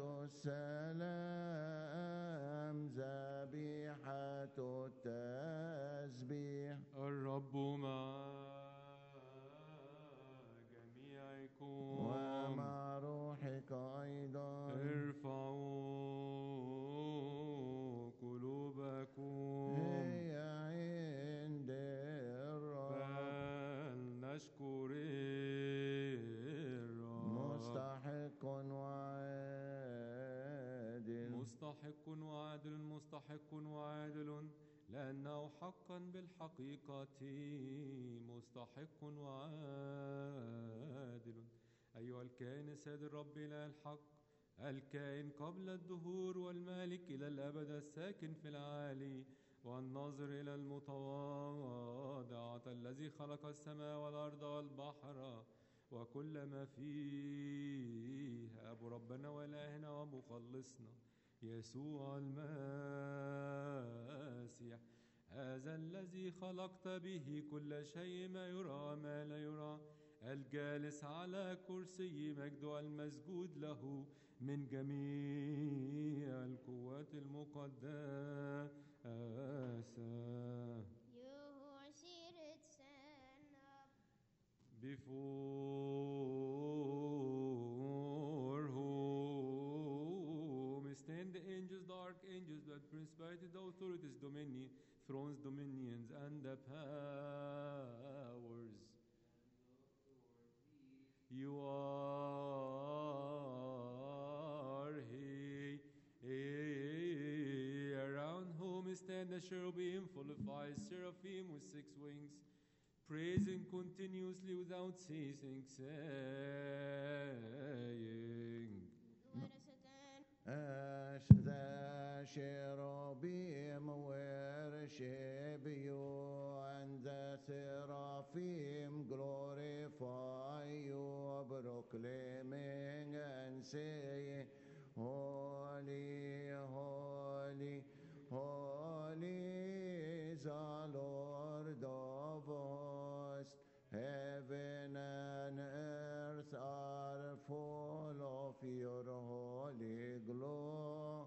السلام ذبيحة التسبيح. الرب مع جميعكم ومع روحك أيضا. ارفعوا قلوبكم هي عند الرب فلنشكر الرب. مستحق وعادل مستحق وعادل مستحق وعادل لأنه حقا بالحقيقة مستحق وعادل. أيها الكائن السيد الرب إله الحق، الكائن قبل الدهور والمالك إلى الأبد، الساكن في العالي والناظر إلى المتواضعة، الذي خلق السماء والأرض والبحر وكل ما فيه، أبو ربنا وإلهنا ومخلصنا يسوع المسيح، هذا الذي خلقت به كل شيء، ما يرى وما لا يرى، الجالس على كرسي مجد المسجود له من جميع القوات المقدسة. You who are seated, stand up. Before whom stand the angels, the archangels, the principalities, the authorities, dominion, thrones, dominions, and the powers. You are he, he, around whom stand the cherubim full of eyes, seraphim with six wings, praising continuously without ceasing, saying, Let us stand. As the cherubim worship you, and the seraphim glorify you, proclaiming and saying, Holy, holy, holy is the Lord of hosts. Heaven and earth are full of your holy glory.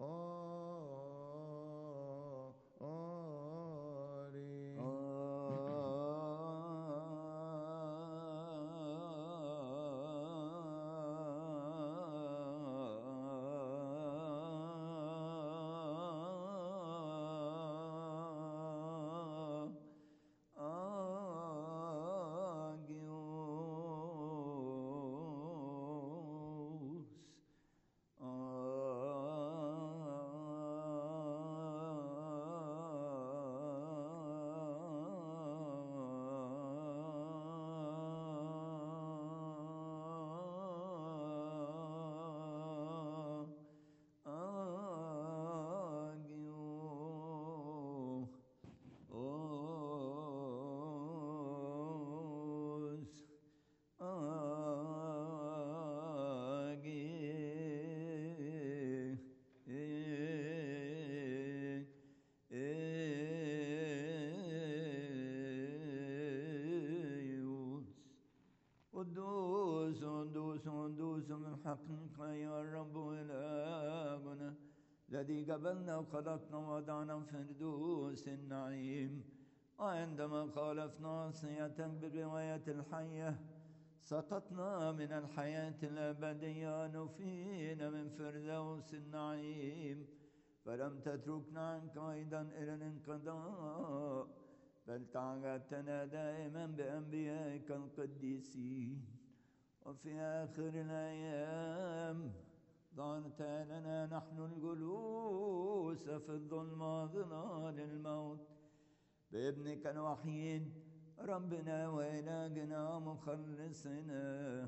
قدوس قدوس قدوس من حقك يا رب إلهنا، الذي قبلنا وخلقنا ووضعنا في فردوس النعيم، وعندما خالفنا وصيتك بالرواية الحية سقطنا من الحياة الأبدية، نفينا من فردوس النعيم، فلم تتركنا عنك أيضا إلى الانقضاء، بل تعهدتنا دائما بأنبيائك القديسين. وفي آخر الأيام ظهرت لنا نحن الجلوس في الظلمة ظلال الموت بابنك الوحيد ربنا وإلهنا ومخلصنا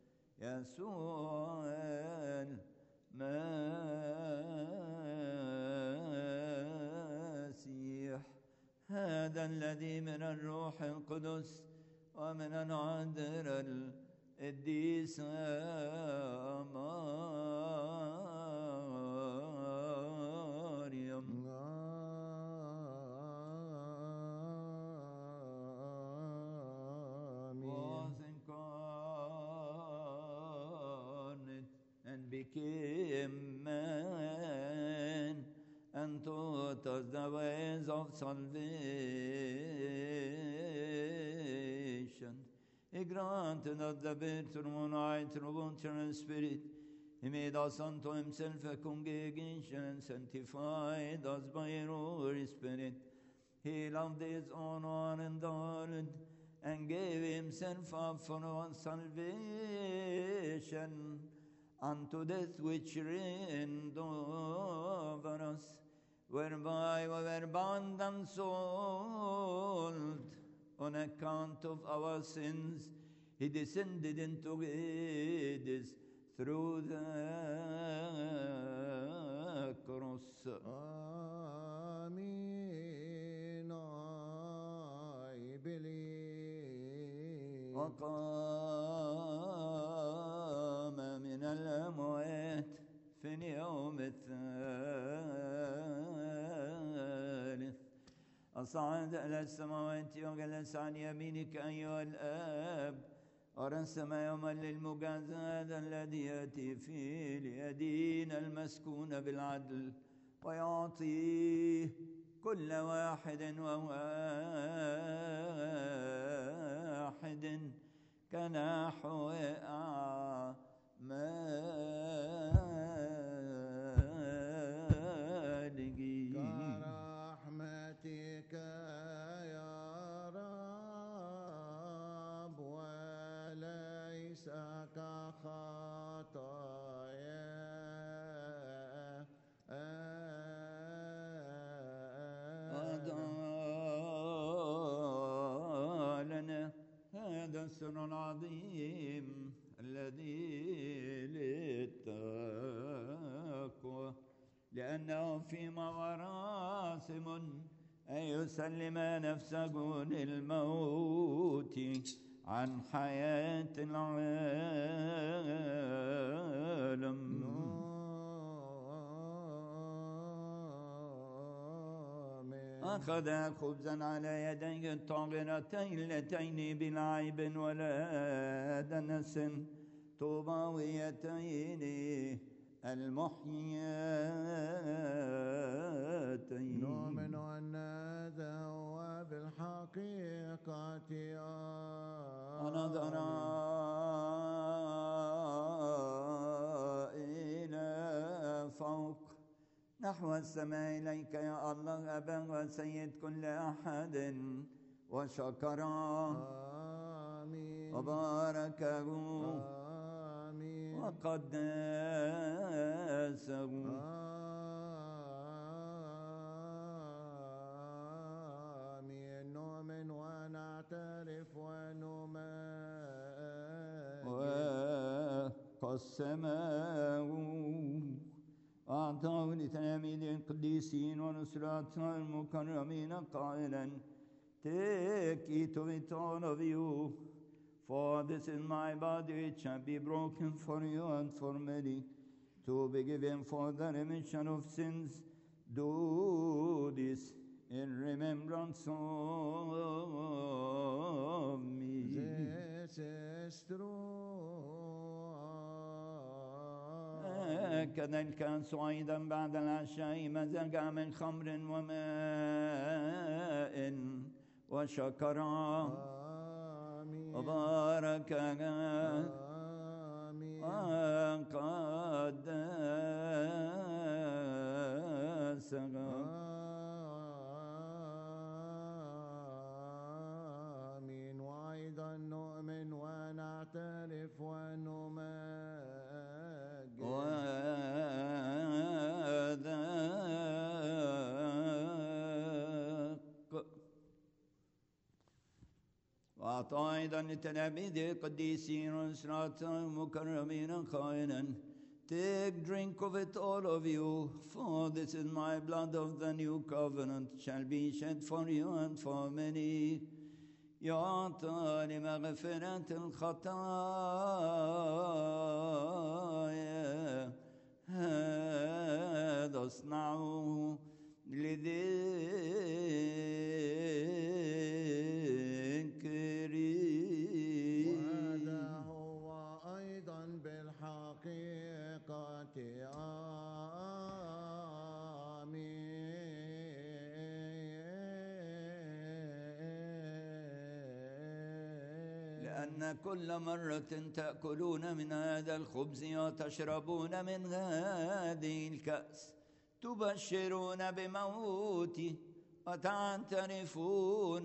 يسوع المسيح، هذا الذي من الروح القدس ومن العذراء القديسة مريم was incarnate and became man and taught us the ways of salvation. He granted us the birth of one true Spirit. He made us unto himself a congregation and sanctified us by a Holy Spirit. He loved his own one and died and gave himself up for our salvation unto death which reigned over us, whereby we were bound and sold on account of our sins. He descended into Hades through the cross. آمين. I believe. وقام من الأموات في اليوم الثالث. أصعد إلى السماوات وجلس عن يمينك أيها الآب. ورسم يوما للمجازاة الذي يأتي فيه ليدين المسكون بالعدل ويعطيه كل واحد وواحد كنحو أعماله كرحمتك يا رب وليس كخطايا أضالنا هذا السر العظيم الذي للتقوى لأنه فيما وراسم أن يسلم نفسه للموت عن حياة العالم. أخذ خبزا على يديه الطاهرتين اللتين بلا عيب ولا دنس طوباويتين المحياتين. نؤمن أن هذا هو بالحقيقة ونظر إلى فوق نحو السماء إليك يا الله أبا وسيد كل أحد وشكر آمين وباركه آمين وقدسه آمين. نؤمن ونعترف ونمجد وقسمه أعطاه لتلاميذ القديسين ونصراتها المكرمين قائلا Take, eat of it, all of you, for this is my body which shall be broken for you and for many, to be given for the remission of sins. Do this in remembrance of me. This is true. كذلك الكأس أيضا بعد العشاء مزج من خمر وماء وشكر وبارك وقدسه. آمين. وأيضا نؤمن ونعترف ونمجد وذاق. وأعطى أيضا لتلاميذ القديسين ونصراتهم المكرمين قائلا Take, drink of it, all of you, for this is my blood of the new covenant, shall be shed for you and for many. يعطى لمغفرة الخطايا. هذا اصنعوه لذكري. وهذا هو أيضا بالحقيقة لأن كل مرة تأكلون من هذا الخبز وتشربون من هذه الكأس تبشرون بموتي وتعترفون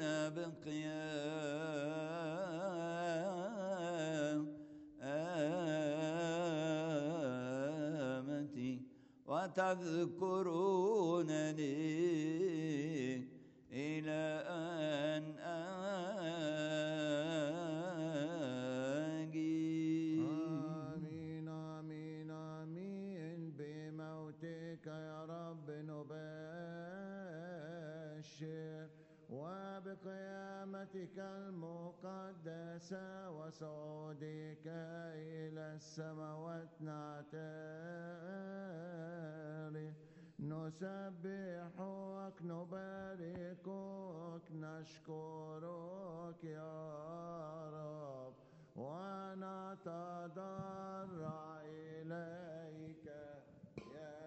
بقيامتي. وتذكرونني إلى أن آجي. آمين آمين آمين. بموتك يا رب نبشر، وبقيامتك المقدسة وصعودك إلى السماوات نعترف. نسبحك نباركك نشكرك يا رب، ونتضرع إليك يا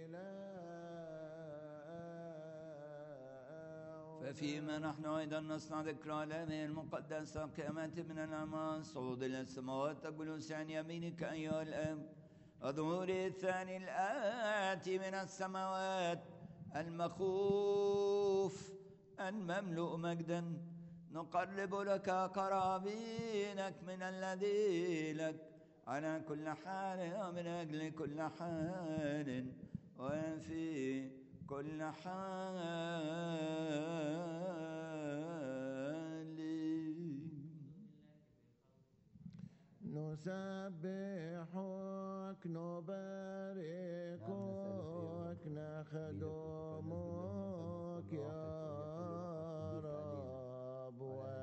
إله. ففيما نحن أيضا نصنع ذكرى الأمين المقدسة قيامات من الأموات، صعود إلى السماوات، جلوس عن يمينك أيها الأب، الظهور الثاني الآتي من السماوات، المخوف المملوء مجدا. نقرب لك قرابينك من الذي لك على كل حال ومن أجل كل حال وفي كل حال. نسبحك نباركك نخدمك يا رب،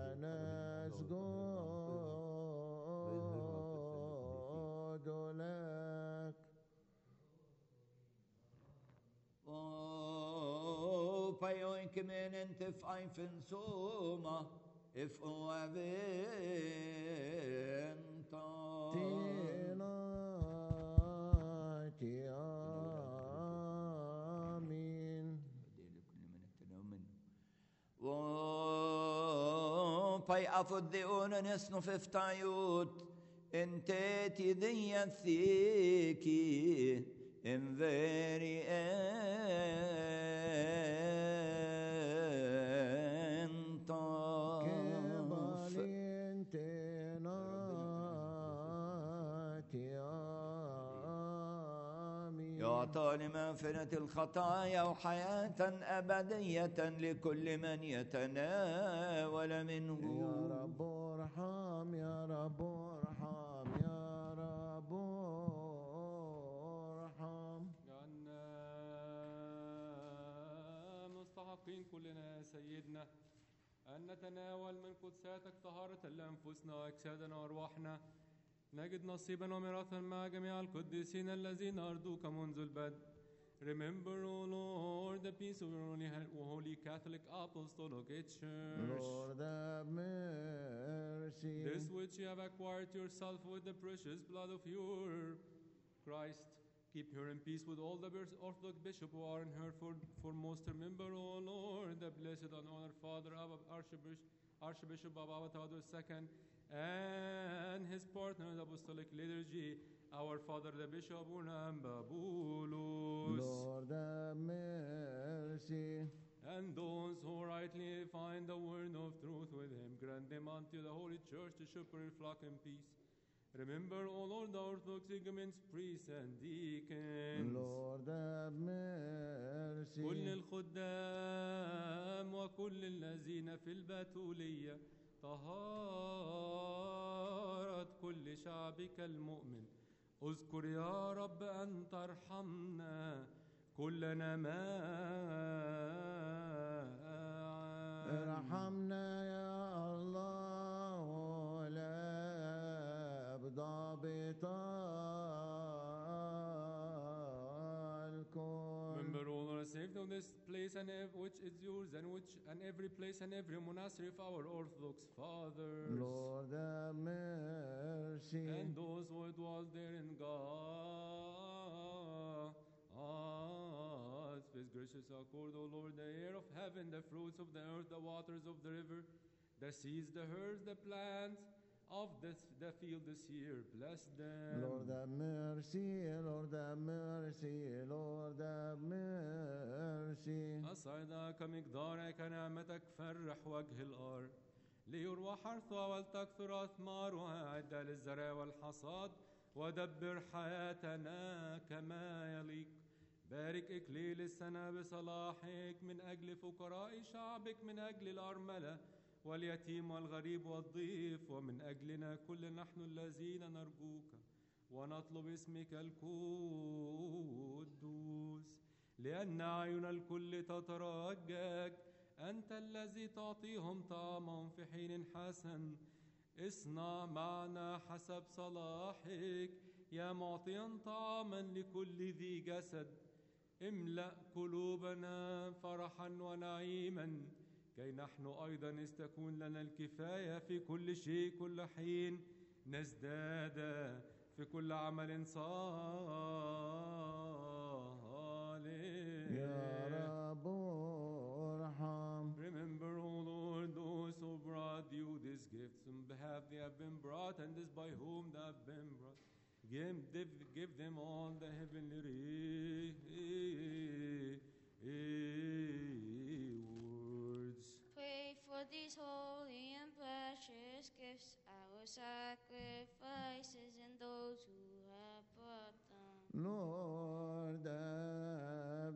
ونسجد لك. Pajojke menen til fejfen soma, if oaventa. Tilati amin. Paj afuddion nisnu fiftajut, inteti dijan thiki, in veri يعطى مغفرة الخطايا وحياة أبدية لكل من يتناول منه. يا رب ارحم يا رب ارحم يا رب ارحم. جعلنا مستحقين كلنا يا سيدنا أن نتناول من قدساتك طهارة لأنفسنا وأجسادنا وأرواحنا، نجد نصيبا وميراثا مع جميع القديسين الذين أرضوك منذ البدء. Remember, O Lord, the peace of your holy, holy Catholic Apostolic Church. Lord have mercy. This which you have acquired to yourself with the precious blood of your Christ, keep her in peace with all the Orthodox bishops who are in her for, foremost. Remember, O Lord, the blessed and honored Father Archbishop, Archbishop Baba Tado the Second, and his partner in the Apostolic Liturgy, our Father the Bishop Unam Babulus. Lord have mercy. And those who rightly find the word of truth with him, grant them unto the Holy Church to shepherd her flock in peace. Remember, O Lord, the Orthodox igumens, priests, and deacons. Lord have mercy. كل الخدام وكل الذين في البتولية، طهارة كل شعبك المؤمن. اذكر يا رب أن ترحمنا كلنا ما ارحمنا يا الله ولا بضابط الكون. Remember, O Lord, saved of this place and which is yours, and which and every place and every monastery of our Orthodox fathers. Lord have mercy. And those who dwell there in God. God's gracious accord, O Lord, the air of heaven, the fruits of the earth, the waters of the river, the seas, the herds, the plants of the, the field this year. Bless them. Lord have mercy, Lord have mercy, Lord have mercy. أصعدك مقدارك نعمتك فرح وجه الأرض ليروى حرثها ولتكثر أثمارها، أعد للزرع والحصاد ودبر حياتنا كما يليق. بارك إكليل السنة بصلاحك من أجل فقراء شعبك، من أجل الأرملة واليتيم والغريب والضيف، ومن أجلنا كل نحن الذين نرجوك ونطلب اسمك القدوس، لأن أعين الكل تترجاك. أنت الذي تعطيهم طعامهم في حين حسن. اصنع معنا حسب صلاحك يا معطيا طعاما لكل ذي جسد. املأ قلوبنا فرحا ونعيما، كي نحن أيضا استكون لنا الكفاية في كل شيء كل حين، نزداد في كل عمل صالح. يا رب ارحم. Remember, O Lord, those who brought you these gifts, on behalf they have been brought, and this by whom they have been brought. Give, give, give them all the heavenly rewards. Pray for these holy and precious gifts, our sacrifices, and those who have brought them. Lord, have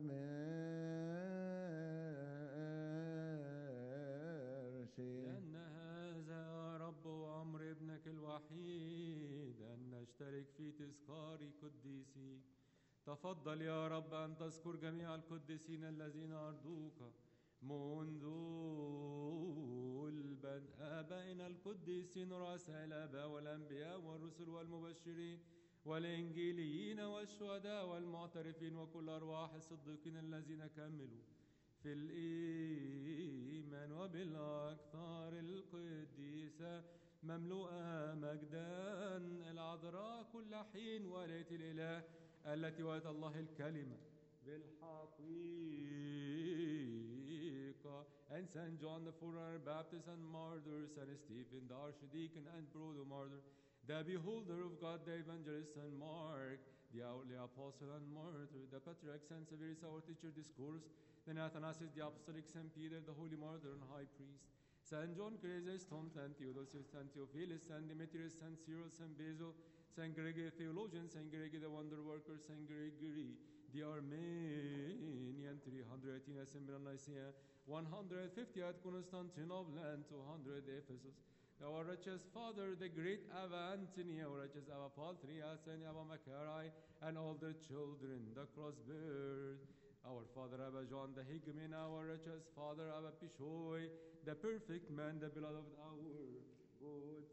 mercy. لأن هذا رب أمر ابنك الوحيد أن نشترك في تذكار قديسيك. تفضل يا رب أن تذكر جميع القديسين الذين أرضوك منذ البدء، آبائنا القديسين رؤساء الآباء والأنبياء والرسل والمبشرين والإنجيليين والشهداء والمعترفين، وكل أرواح الصديقين الذين كملوا في الإيمان وبالأكثار القديسة مملوءة مجدا العذراء كل حين، ولاية الإله التي ولدت الله الكلمة بالحقيقة. And Saint John the forerunner, Baptist and martyr, Saint Stephen the archdeacon and proto-martyr, the beholder of God, the evangelist Saint Mark, the holy apostle and martyr, the patriarch Saint Severus, our teacher discourse, then Athanasius the apostolic, Saint Peter the holy martyr and high priest, Saint John Chrysostom, Saint Theodosius, Saint Theophilus, Saint Demetrius, Saint Cyril, Saint Basil, Saint Gregory the theologian, Saint Gregory the wonder worker, Saint Gregory the Armenian, three hundred eighteen at St. Nicaea, one hundred fifty at Constantinople, and two hundred Ephesus. Our righteous Father, the great Abba Anthony, our righteous Abba Paul, three at Saint Abba Macari, and all their children, the cross-beard. Our Father Abba John the Hickman, our righteous Father Abba Pishoy, the perfect man, the beloved of our good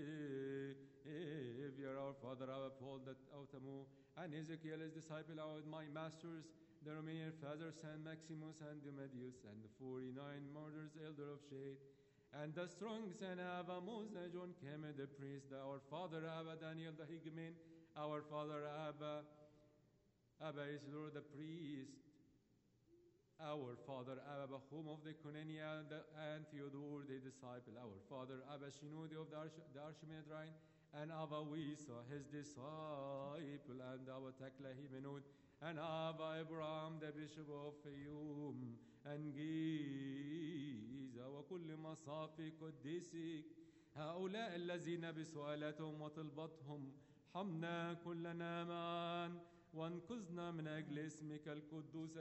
Savior, our Father Abba Paul the Autamu, and Ezekiel his disciple, our my masters, the Romanian Father Saint Maximus and Demedius, and the forty-nine martyrs, elder of shade, and the strong Saint Abba Moses, John Kemet the priest, our Father Abba Daniel the Hickman, our Father Abba Abba Isidore the priest, our Father Abba Bachum of the Konenia and Theodore the disciple, our Father Abba Shinudi of the, Arch- the Archimedrain, and Abba Wisa his disciple, and Abba Tekla Himenud, and Abba Abraham the bishop of Fayum and Giza, وكل مصافي قديسك هؤلاء الذين بسؤالاتهم وطلباتهم حمنا كلنا معا، وانقذنا من أجل اسمك القدوس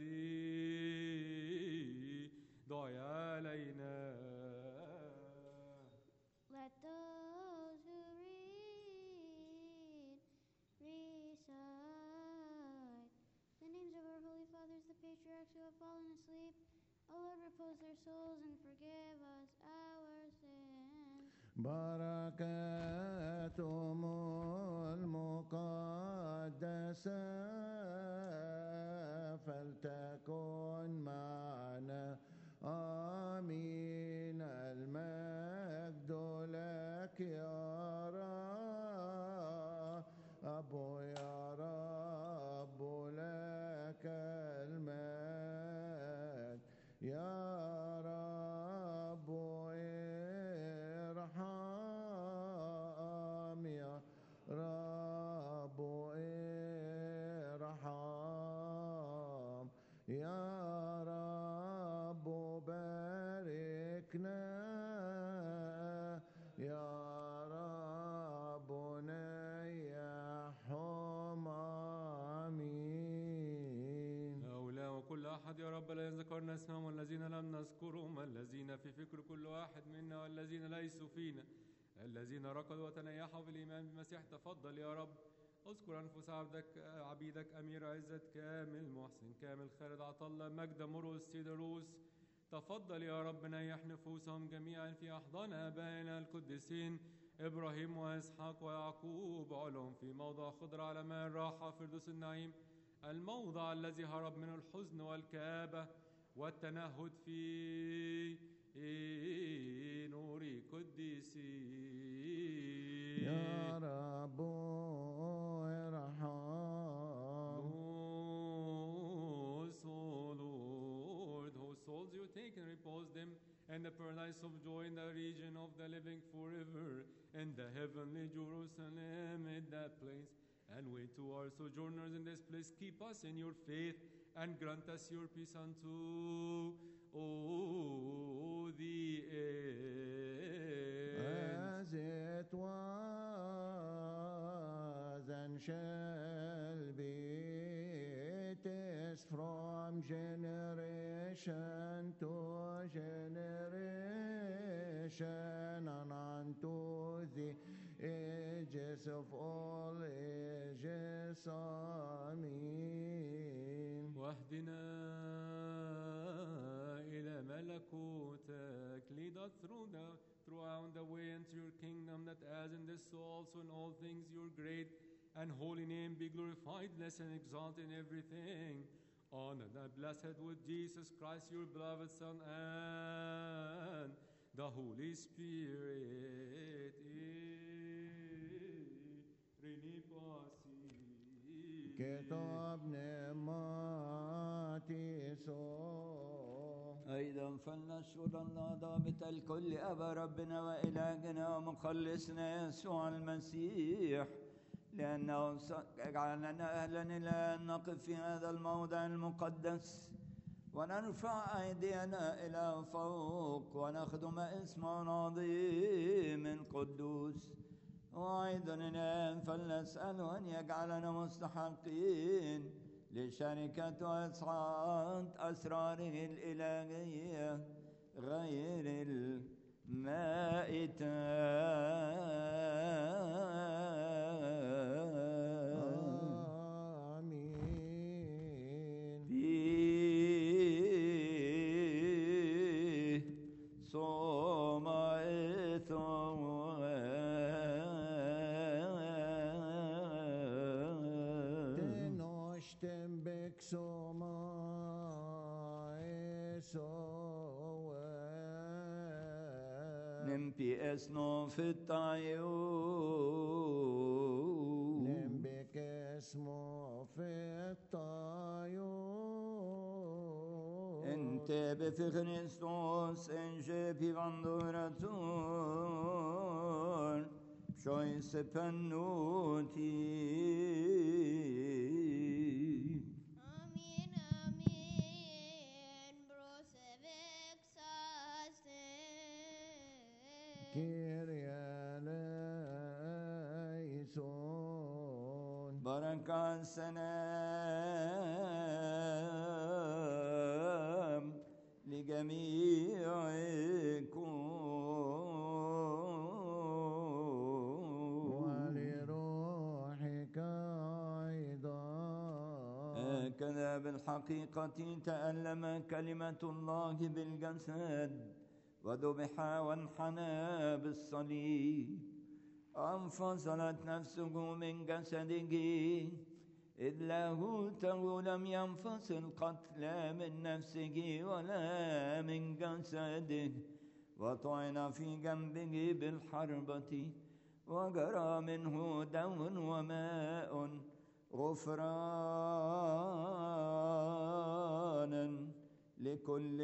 الذي دعي علينا. Let those who read recite the names of our holy fathers, the patriarchs who have fallen asleep. O Lord, repose their souls and forgive us our sins. بركاتهم المقدسة فلتكن معنا آمين. المجد لك يا رب، يا رب لك المجد، يا رب ارحم، يا أحد يا رب لا ذكرنا اسمهم والذين لم نذكرهم، الذين في فكر كل واحد منا والذين ليسوا فينا، الذين ركضوا وتنيحوا في الإيمان بالمسيح. تفضل يا رب اذكر أنفس عبدك عبيدك أمير عزت كامل محسن كامل خالد عطلة مجد مرقس سيدروس. تفضل يا رب نيح نفوسهم جميعا في أحضان آبائنا القديسين إبراهيم وإسحاق ويعقوب، علهم في موضع خضر على ماء الراحة فردوس النعيم، الموضع الذي هرب منه الحزن والكآبة والتنهد في نور قديسين. يا رب ارحم. Those, O Lord, whose souls you take and repose them in the paradise of joy in the region of the living forever, in the heavenly Jerusalem, in that place. And we too are sojourners in this place. Keep us in your faith and grant us your peace unto oh, the end. As it was and shall be, it is from generation to generation and unto the ages of all ages. Amen. واهدنا إلى ملكوتك. Lead us through the throughout the way into your kingdom, that as in this so also in all things your great and holy name be glorified, blessed and exalted in everything. Honored and blessed with Jesus Christ, your beloved Son, and the Holy Spirit. كتاب نعماتي صو. أيضا فلنشكر الله ضابط الكل أبا ربنا وإلهنا ومخلصنا يسوع المسيح، لأنه جعلنا أهلا إلى أن نقف في هذا الموضع المقدس ونرفع أيدينا إلى فوق ونخدم اسمه عظيم قدوس. وأيضا الآن فلنسأله أن يجعلنا مستحقين لشركة وإسعاد أسراره الإلهية غير المائتة. آمين. فيه صومعته نمبي اسمه في الطيور نمبك اسمه في الطيور انت بفخريستوس انجي بفندورتون شوي سبنوتي. كيريا ليسون. بركة السلام لجميعكم ولروحك أيضا. هكذا بالحقيقة تألم كلمة الله بالجسد وذبح وانحنى بالصليب، انفصلت نفسه من جسده، إذ لاهوته لم ينفصل قط لا من نفسه ولا من جسده، وطعن في جنبه بالحربة وجرى منه دم وماء غفرانا لكل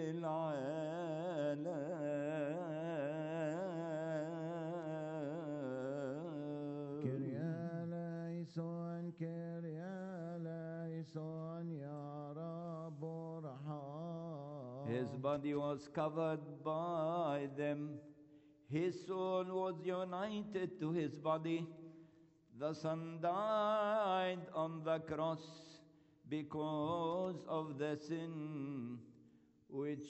العالم. كريا ليسون كريا ليسون يا رب ارحم. His body was covered by them. His soul was united to his body. The Son died on the cross because of the sin which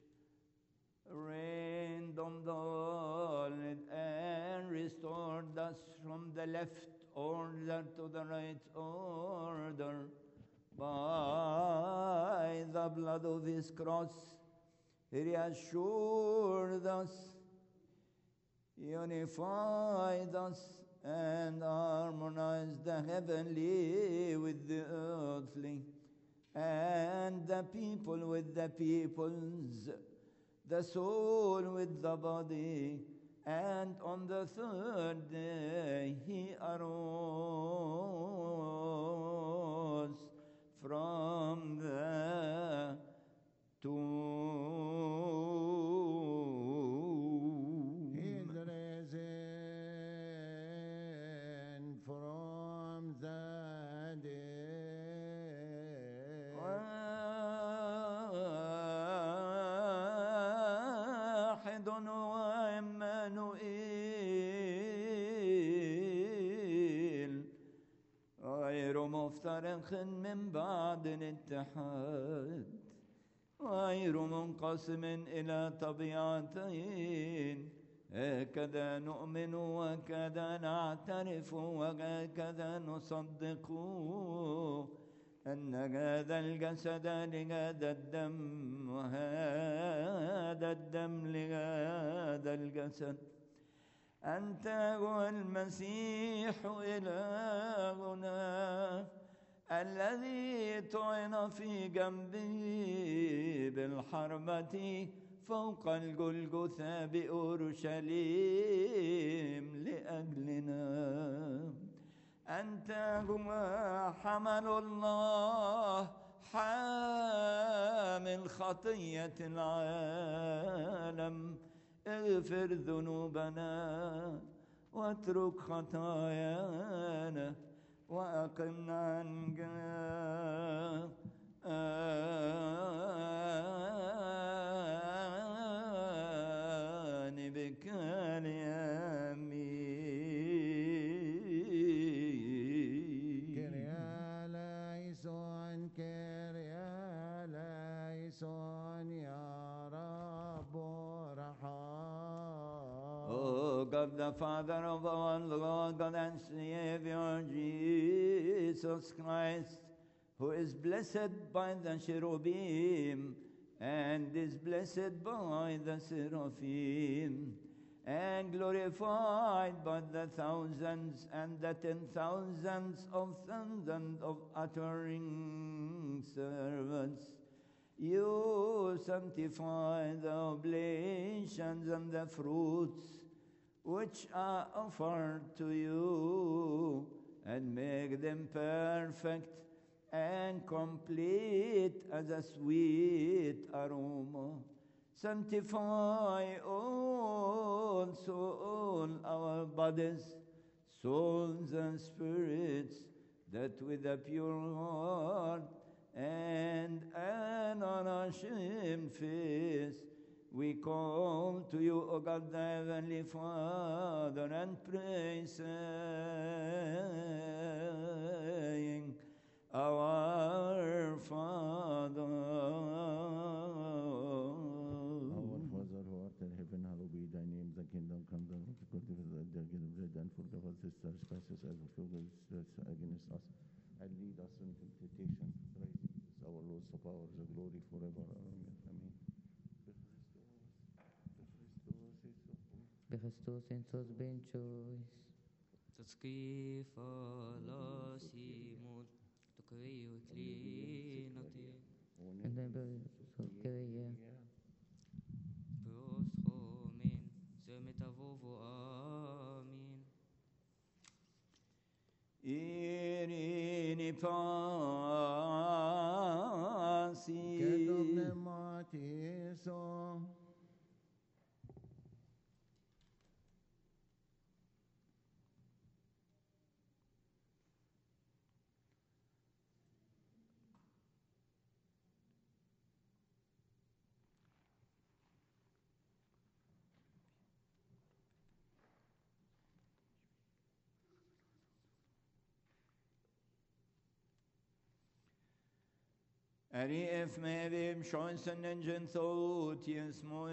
reigned on the world and restored us from the left order to the right order by the blood of his cross. He reassured us, unified us, and harmonized the heavenly with the earthly, and the people with the peoples, the soul with the body. And on the third day he arose from the tomb. He's risen from the dead. واحد وعمانوئيل غير مفترق من بعد الاتحاد، غير منقسم إلى طبيعتين، هكذا نؤمن وكذا نعترف وهكذا نصدق أن هذا الجسد لهذا الدم وهذا الدم لهذا الجسد. أنت هو المسيح إلهنا الذي طعن في جنبه بالحربة فوق الجلجثة بأورشليم لأجلنا. أنت هو حمل الله حامل خطية العالم، اغفر ذنوبنا واترك خطايانا وأقمنا عن جانبك اليمين. كرياليسون كرياليسون يا رب رحم. Oh God, the Father of our Lord God and Savior Jesus Christ, who is blessed by the cherubim and is blessed by the seraphim, and glorified by the thousands and the ten thousands of thousands of uttering servants, you sanctify the oblations and the fruits which are offered to you, and make them perfect and complete as a sweet aroma. Sanctify also all our bodies, souls, and spirits, that with a pure heart and an unashamed face we call to you, O God, the Heavenly Father, and pray, saying, Our Father. Our Father who art in heaven, hallowed be thy name. Thy kingdom come, thy will be done. Give us bread and forgive us our trespasses as we forgive those against us. And lead us into temptation. Christ Jesus, our Lord, so power, the glory forever. Amen. Amen. Bechestos en sos benchois. تسقي فلاسيمون تكوي وكلينتي En den början så ska vi ge. بروسخومين سمتافوفو آمين. Irini pasi. Que doble matiso. أريف ما بيم شانسن ننجن ثوت يسمو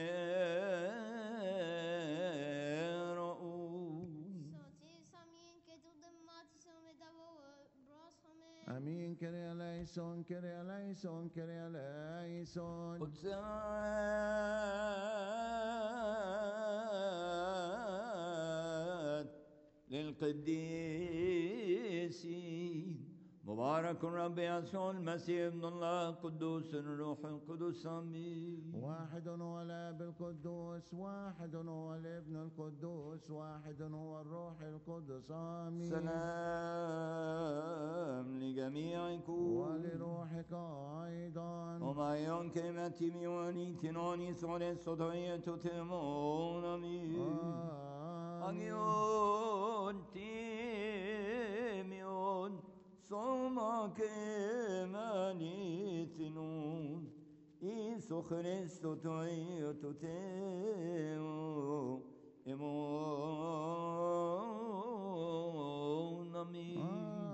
Amin, Kyrie eleison, Kyrie eleison, Kyrie eleison. قدسات للقديسين مبارك رب يسوع المسيح ابن الله قدوس الروح القدس آمين. واحد هو الاب القدوس، واحد هو الابن القدوس، واحد هو الروح القدس آمين. سلام لجميعكم ولروحك أيضا. وما ينكم تيميوني تنوني سوري صدعية تتمون آمين. أنيون تيميون صومك ماني تنون إيسو خريستو تعيو تتمو إمون آمين.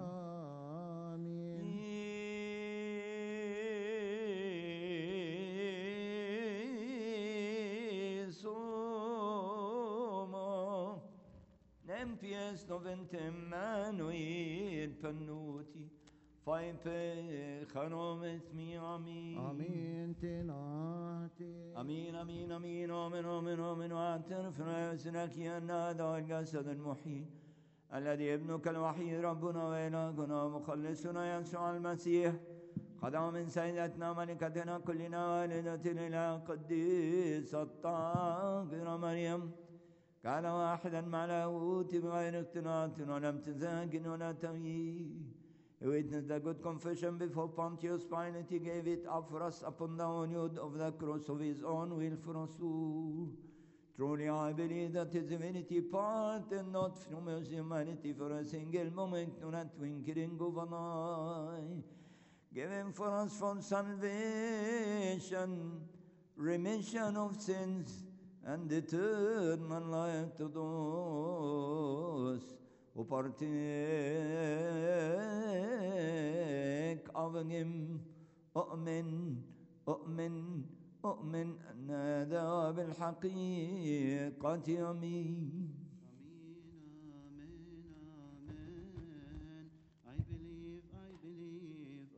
Nempies noventem manuid panuti, fai pe chanomet mi amin. Amin tenati. Amin, amin, amin, amen, amen, amen, وأنتر فرسنك ينادى الجسد المحيي الذي ابنك الوحيد ربنا وإلهنا ومخلصنا يسوع المسيح قدام من سيدتنا ملكتنا كلنا والدة الإله القديس الطاهرة مريم كان واحدا مع لاهوت بغير اختلاط ولا امتزاج ولا تغيير. He witnessed the good confession before Pontius Pilate. He gave it up for us upon the onyod of the cross of his own will for us all. Truly I believe that his divinity parted not from his humanity for a single moment, not twinkling of an eye, given for us for salvation, remission of sins, and eternal life to those who partake of him. أؤمن أؤمن أؤمن أن هذا بالحقيقة أمين. I believe, I believe,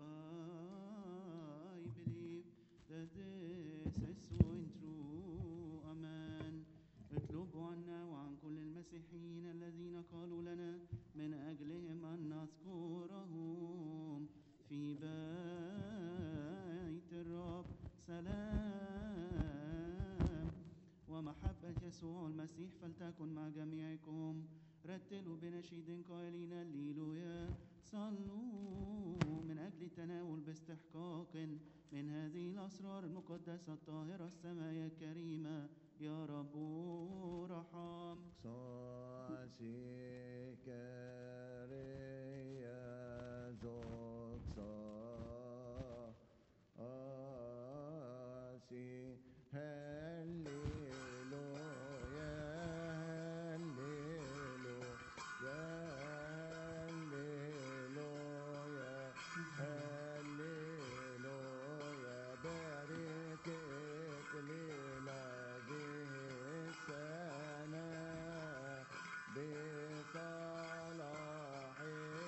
I believe that this is so and true. Amen. اطلبوا عنا وعن كل المسيحيين الذين قالوا لنا من أجلهم أن نذكرهم في بيت الرب سلام ومحبة يسوع المسيح فلتكن مع جميعكم. رتلوا بنشيد قائلين الليلويا. صلوا من أجل التناول باستحقاق من هذه الأسرار المقدسة الطاهرة السماية الكريمة. يا رب رحم. بصلاح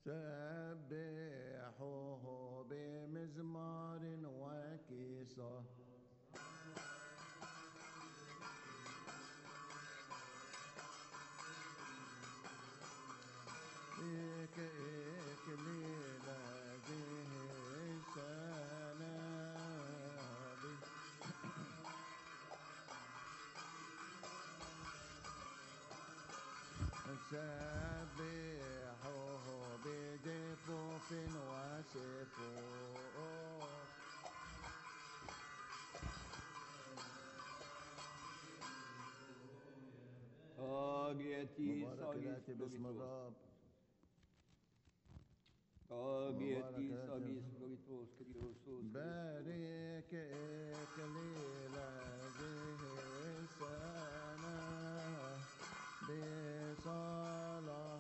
سبحوه بمزمار وكيصة إك إك ليلة ذه سنابي سبحوه بدفوف وسفوف طاغيتي مبارك الآتي باسم الرب طاغيتي مبارك سابيس الآتي. لويتوس كريوسوس بارك إكليل هذه السنة بصلاة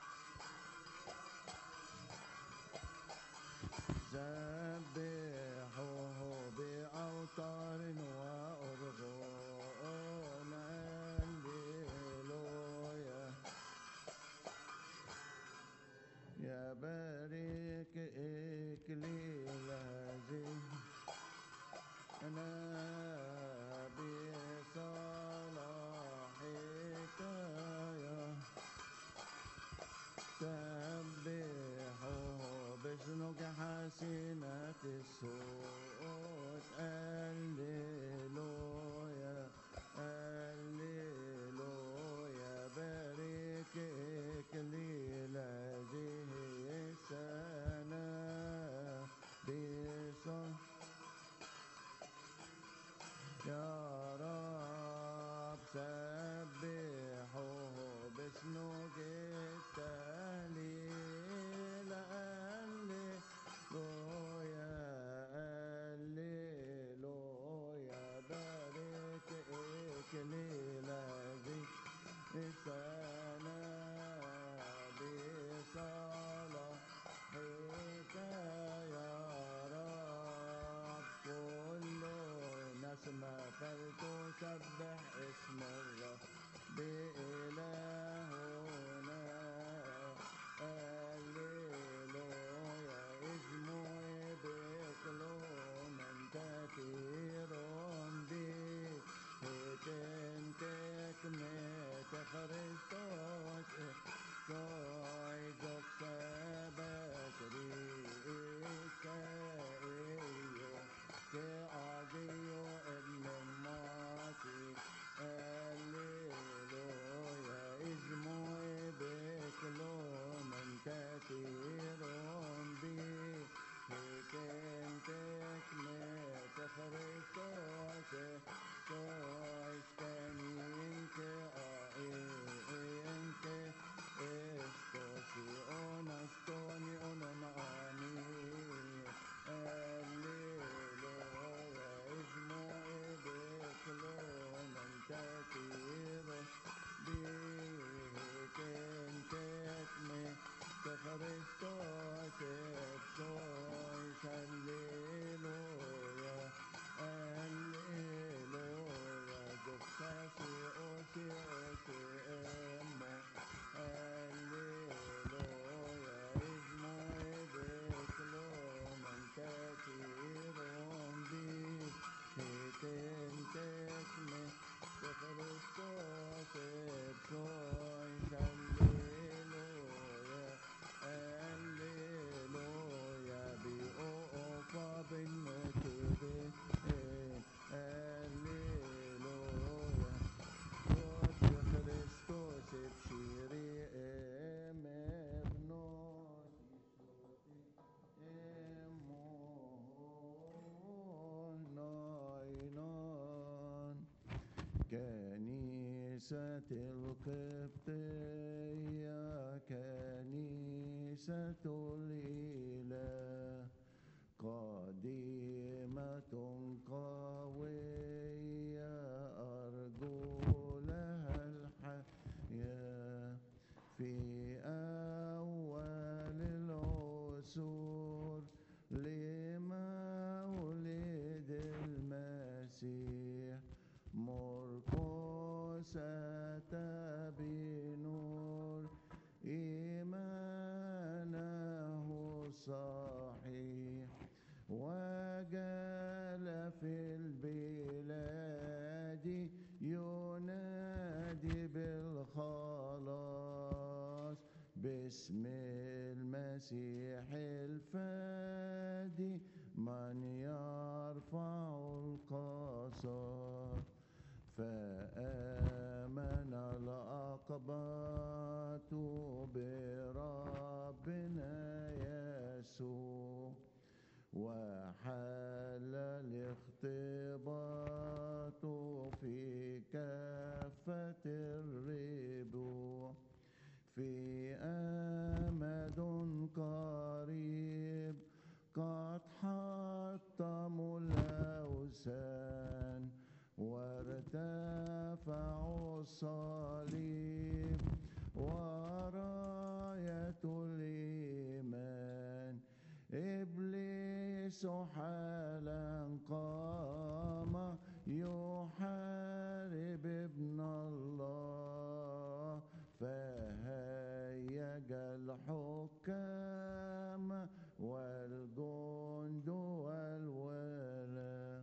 سبحوه بأوتار وأرغون هللويا يا بارك إكليل هذه أنا بصلاحك يا سبحوه باسمك حسنة الصوت هللويا هللويا بارك إكليل هذه السنة بصلاة يا رب سبحوه باسمك التهليل هللويا هللويا بارك إكليل هذه السنة بصلاحك يا رب كل نسمة فلتسبح اسم الرب بإلهنا هللويا اسمه بكلون كثير به تنتك مت خريستوس soy doxabas rika iyo que adio el mati alleluia ismo beklon كثيرون بي كنتك مت خريستوس sois كنينك آئنك Estosi onastoni ononani Alleluia ismo ebeklon antatiro Bikentek me Kefristos epsois Alleluia Alleluia Doxasi osi osi emmo Alleluia ismo ebeklon antatiron bi Hekentek me Kefristos epsois Alleluia Alleluia bi ofa binnetide Alleluia Gott Kristus ebshiri emebnos emonoinon كنيسة القبطية كنيسة الإله قديمة قوية أرجو لها الحياة في أول العصور لمولد المسيح مرقس أتى بنور إيمانا الصحيح وجال في البلاد ينادي بالخلاص باسم المسيح الفادي من يرفع القصر فآمن الأقباط بربنا يسوع وحل الاختباط في كافة الربوع في أمد قريب قد حطموا الأوثان وارتفعوا الصليب وراية الإيمان إبليس حالا قام يحارب ابن الله فهيج الحكام والجند والولاة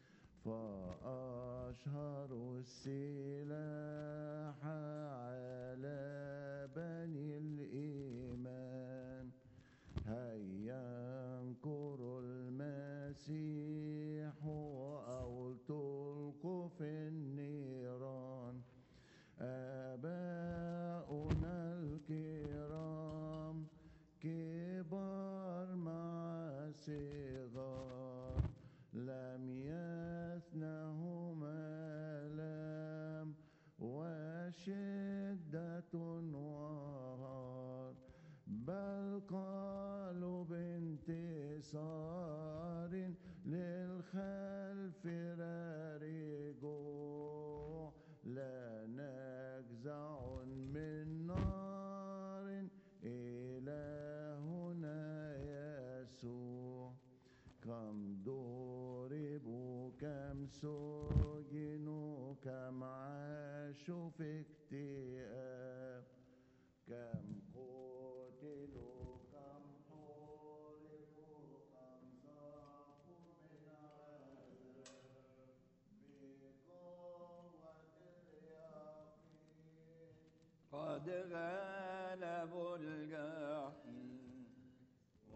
فأشهروا السلاح على بني الإيمان هيا انكروا المسيح أو تلقوا في النيران آباؤنا الكرام كبار مع صغار لم يثنهم آلام وشدة وهار بل قالوا بانتصار للخلف رارجوع لا نجزع من نار إلهنا يسوع كم ضربوا كم سجنوا كم عاشوا في اكتئاب كم قتلوا كم حرقوا كم صافوا من عذاب بقوة اليقين قد غلبوا الجحيم و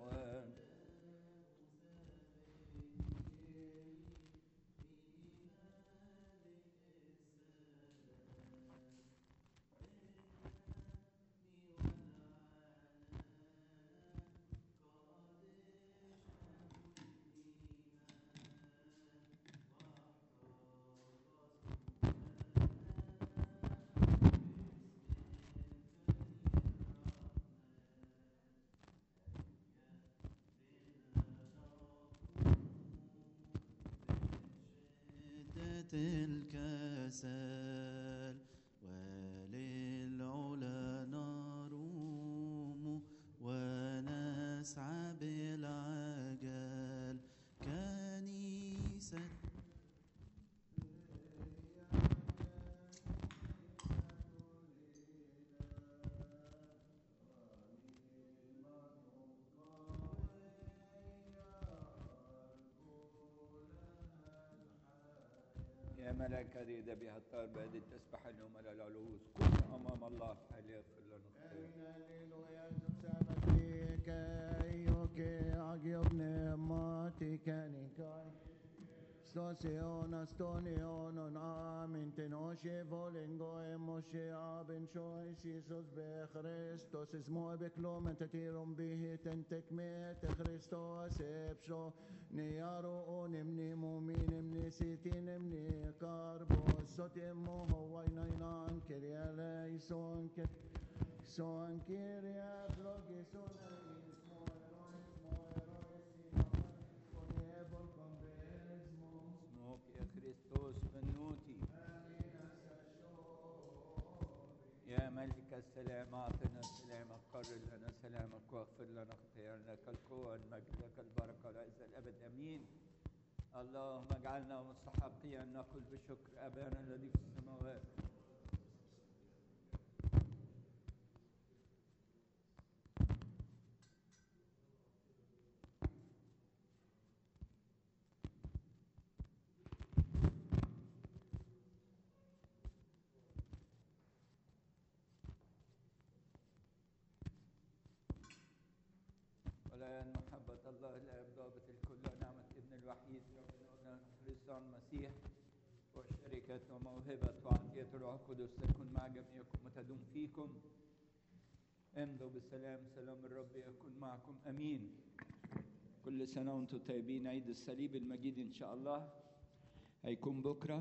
الكسل وللعلا نروم ونسعى بالعجل كنيسة يا ملائكة ريدة بها الطار بعد التسبح اليوم على العلوز كن أمام الله فليغفر لنا Stosion astonion amin tenoshe volengo emoshe abin shoy Jesus be Christos is mo be klom tatirum bihi tentek met Christos epsho niaro onim ni muminim ni sitinim ni karbo sotim mo hoynan keria leison ke son keria drogison يا ملك السلام أعطنا السلام قرر لنا سلامك واغفر لنا خطايانا كالقوة المجد كالبركة والعزة الأبد أمين اللهم اجعلنا مستحقين أن نقول بشكر أبانا الذي في السماوات يسوع المسيح وشركة وموهبة وعطية الروح القدس تكون مع جميعكم وتدوم فيكم. امضوا بالسلام، سلام الرب يكون معكم، امين. كل سنة وانتم طيبين. عيد الصليب المجيد ان شاء الله هيكون بكرة.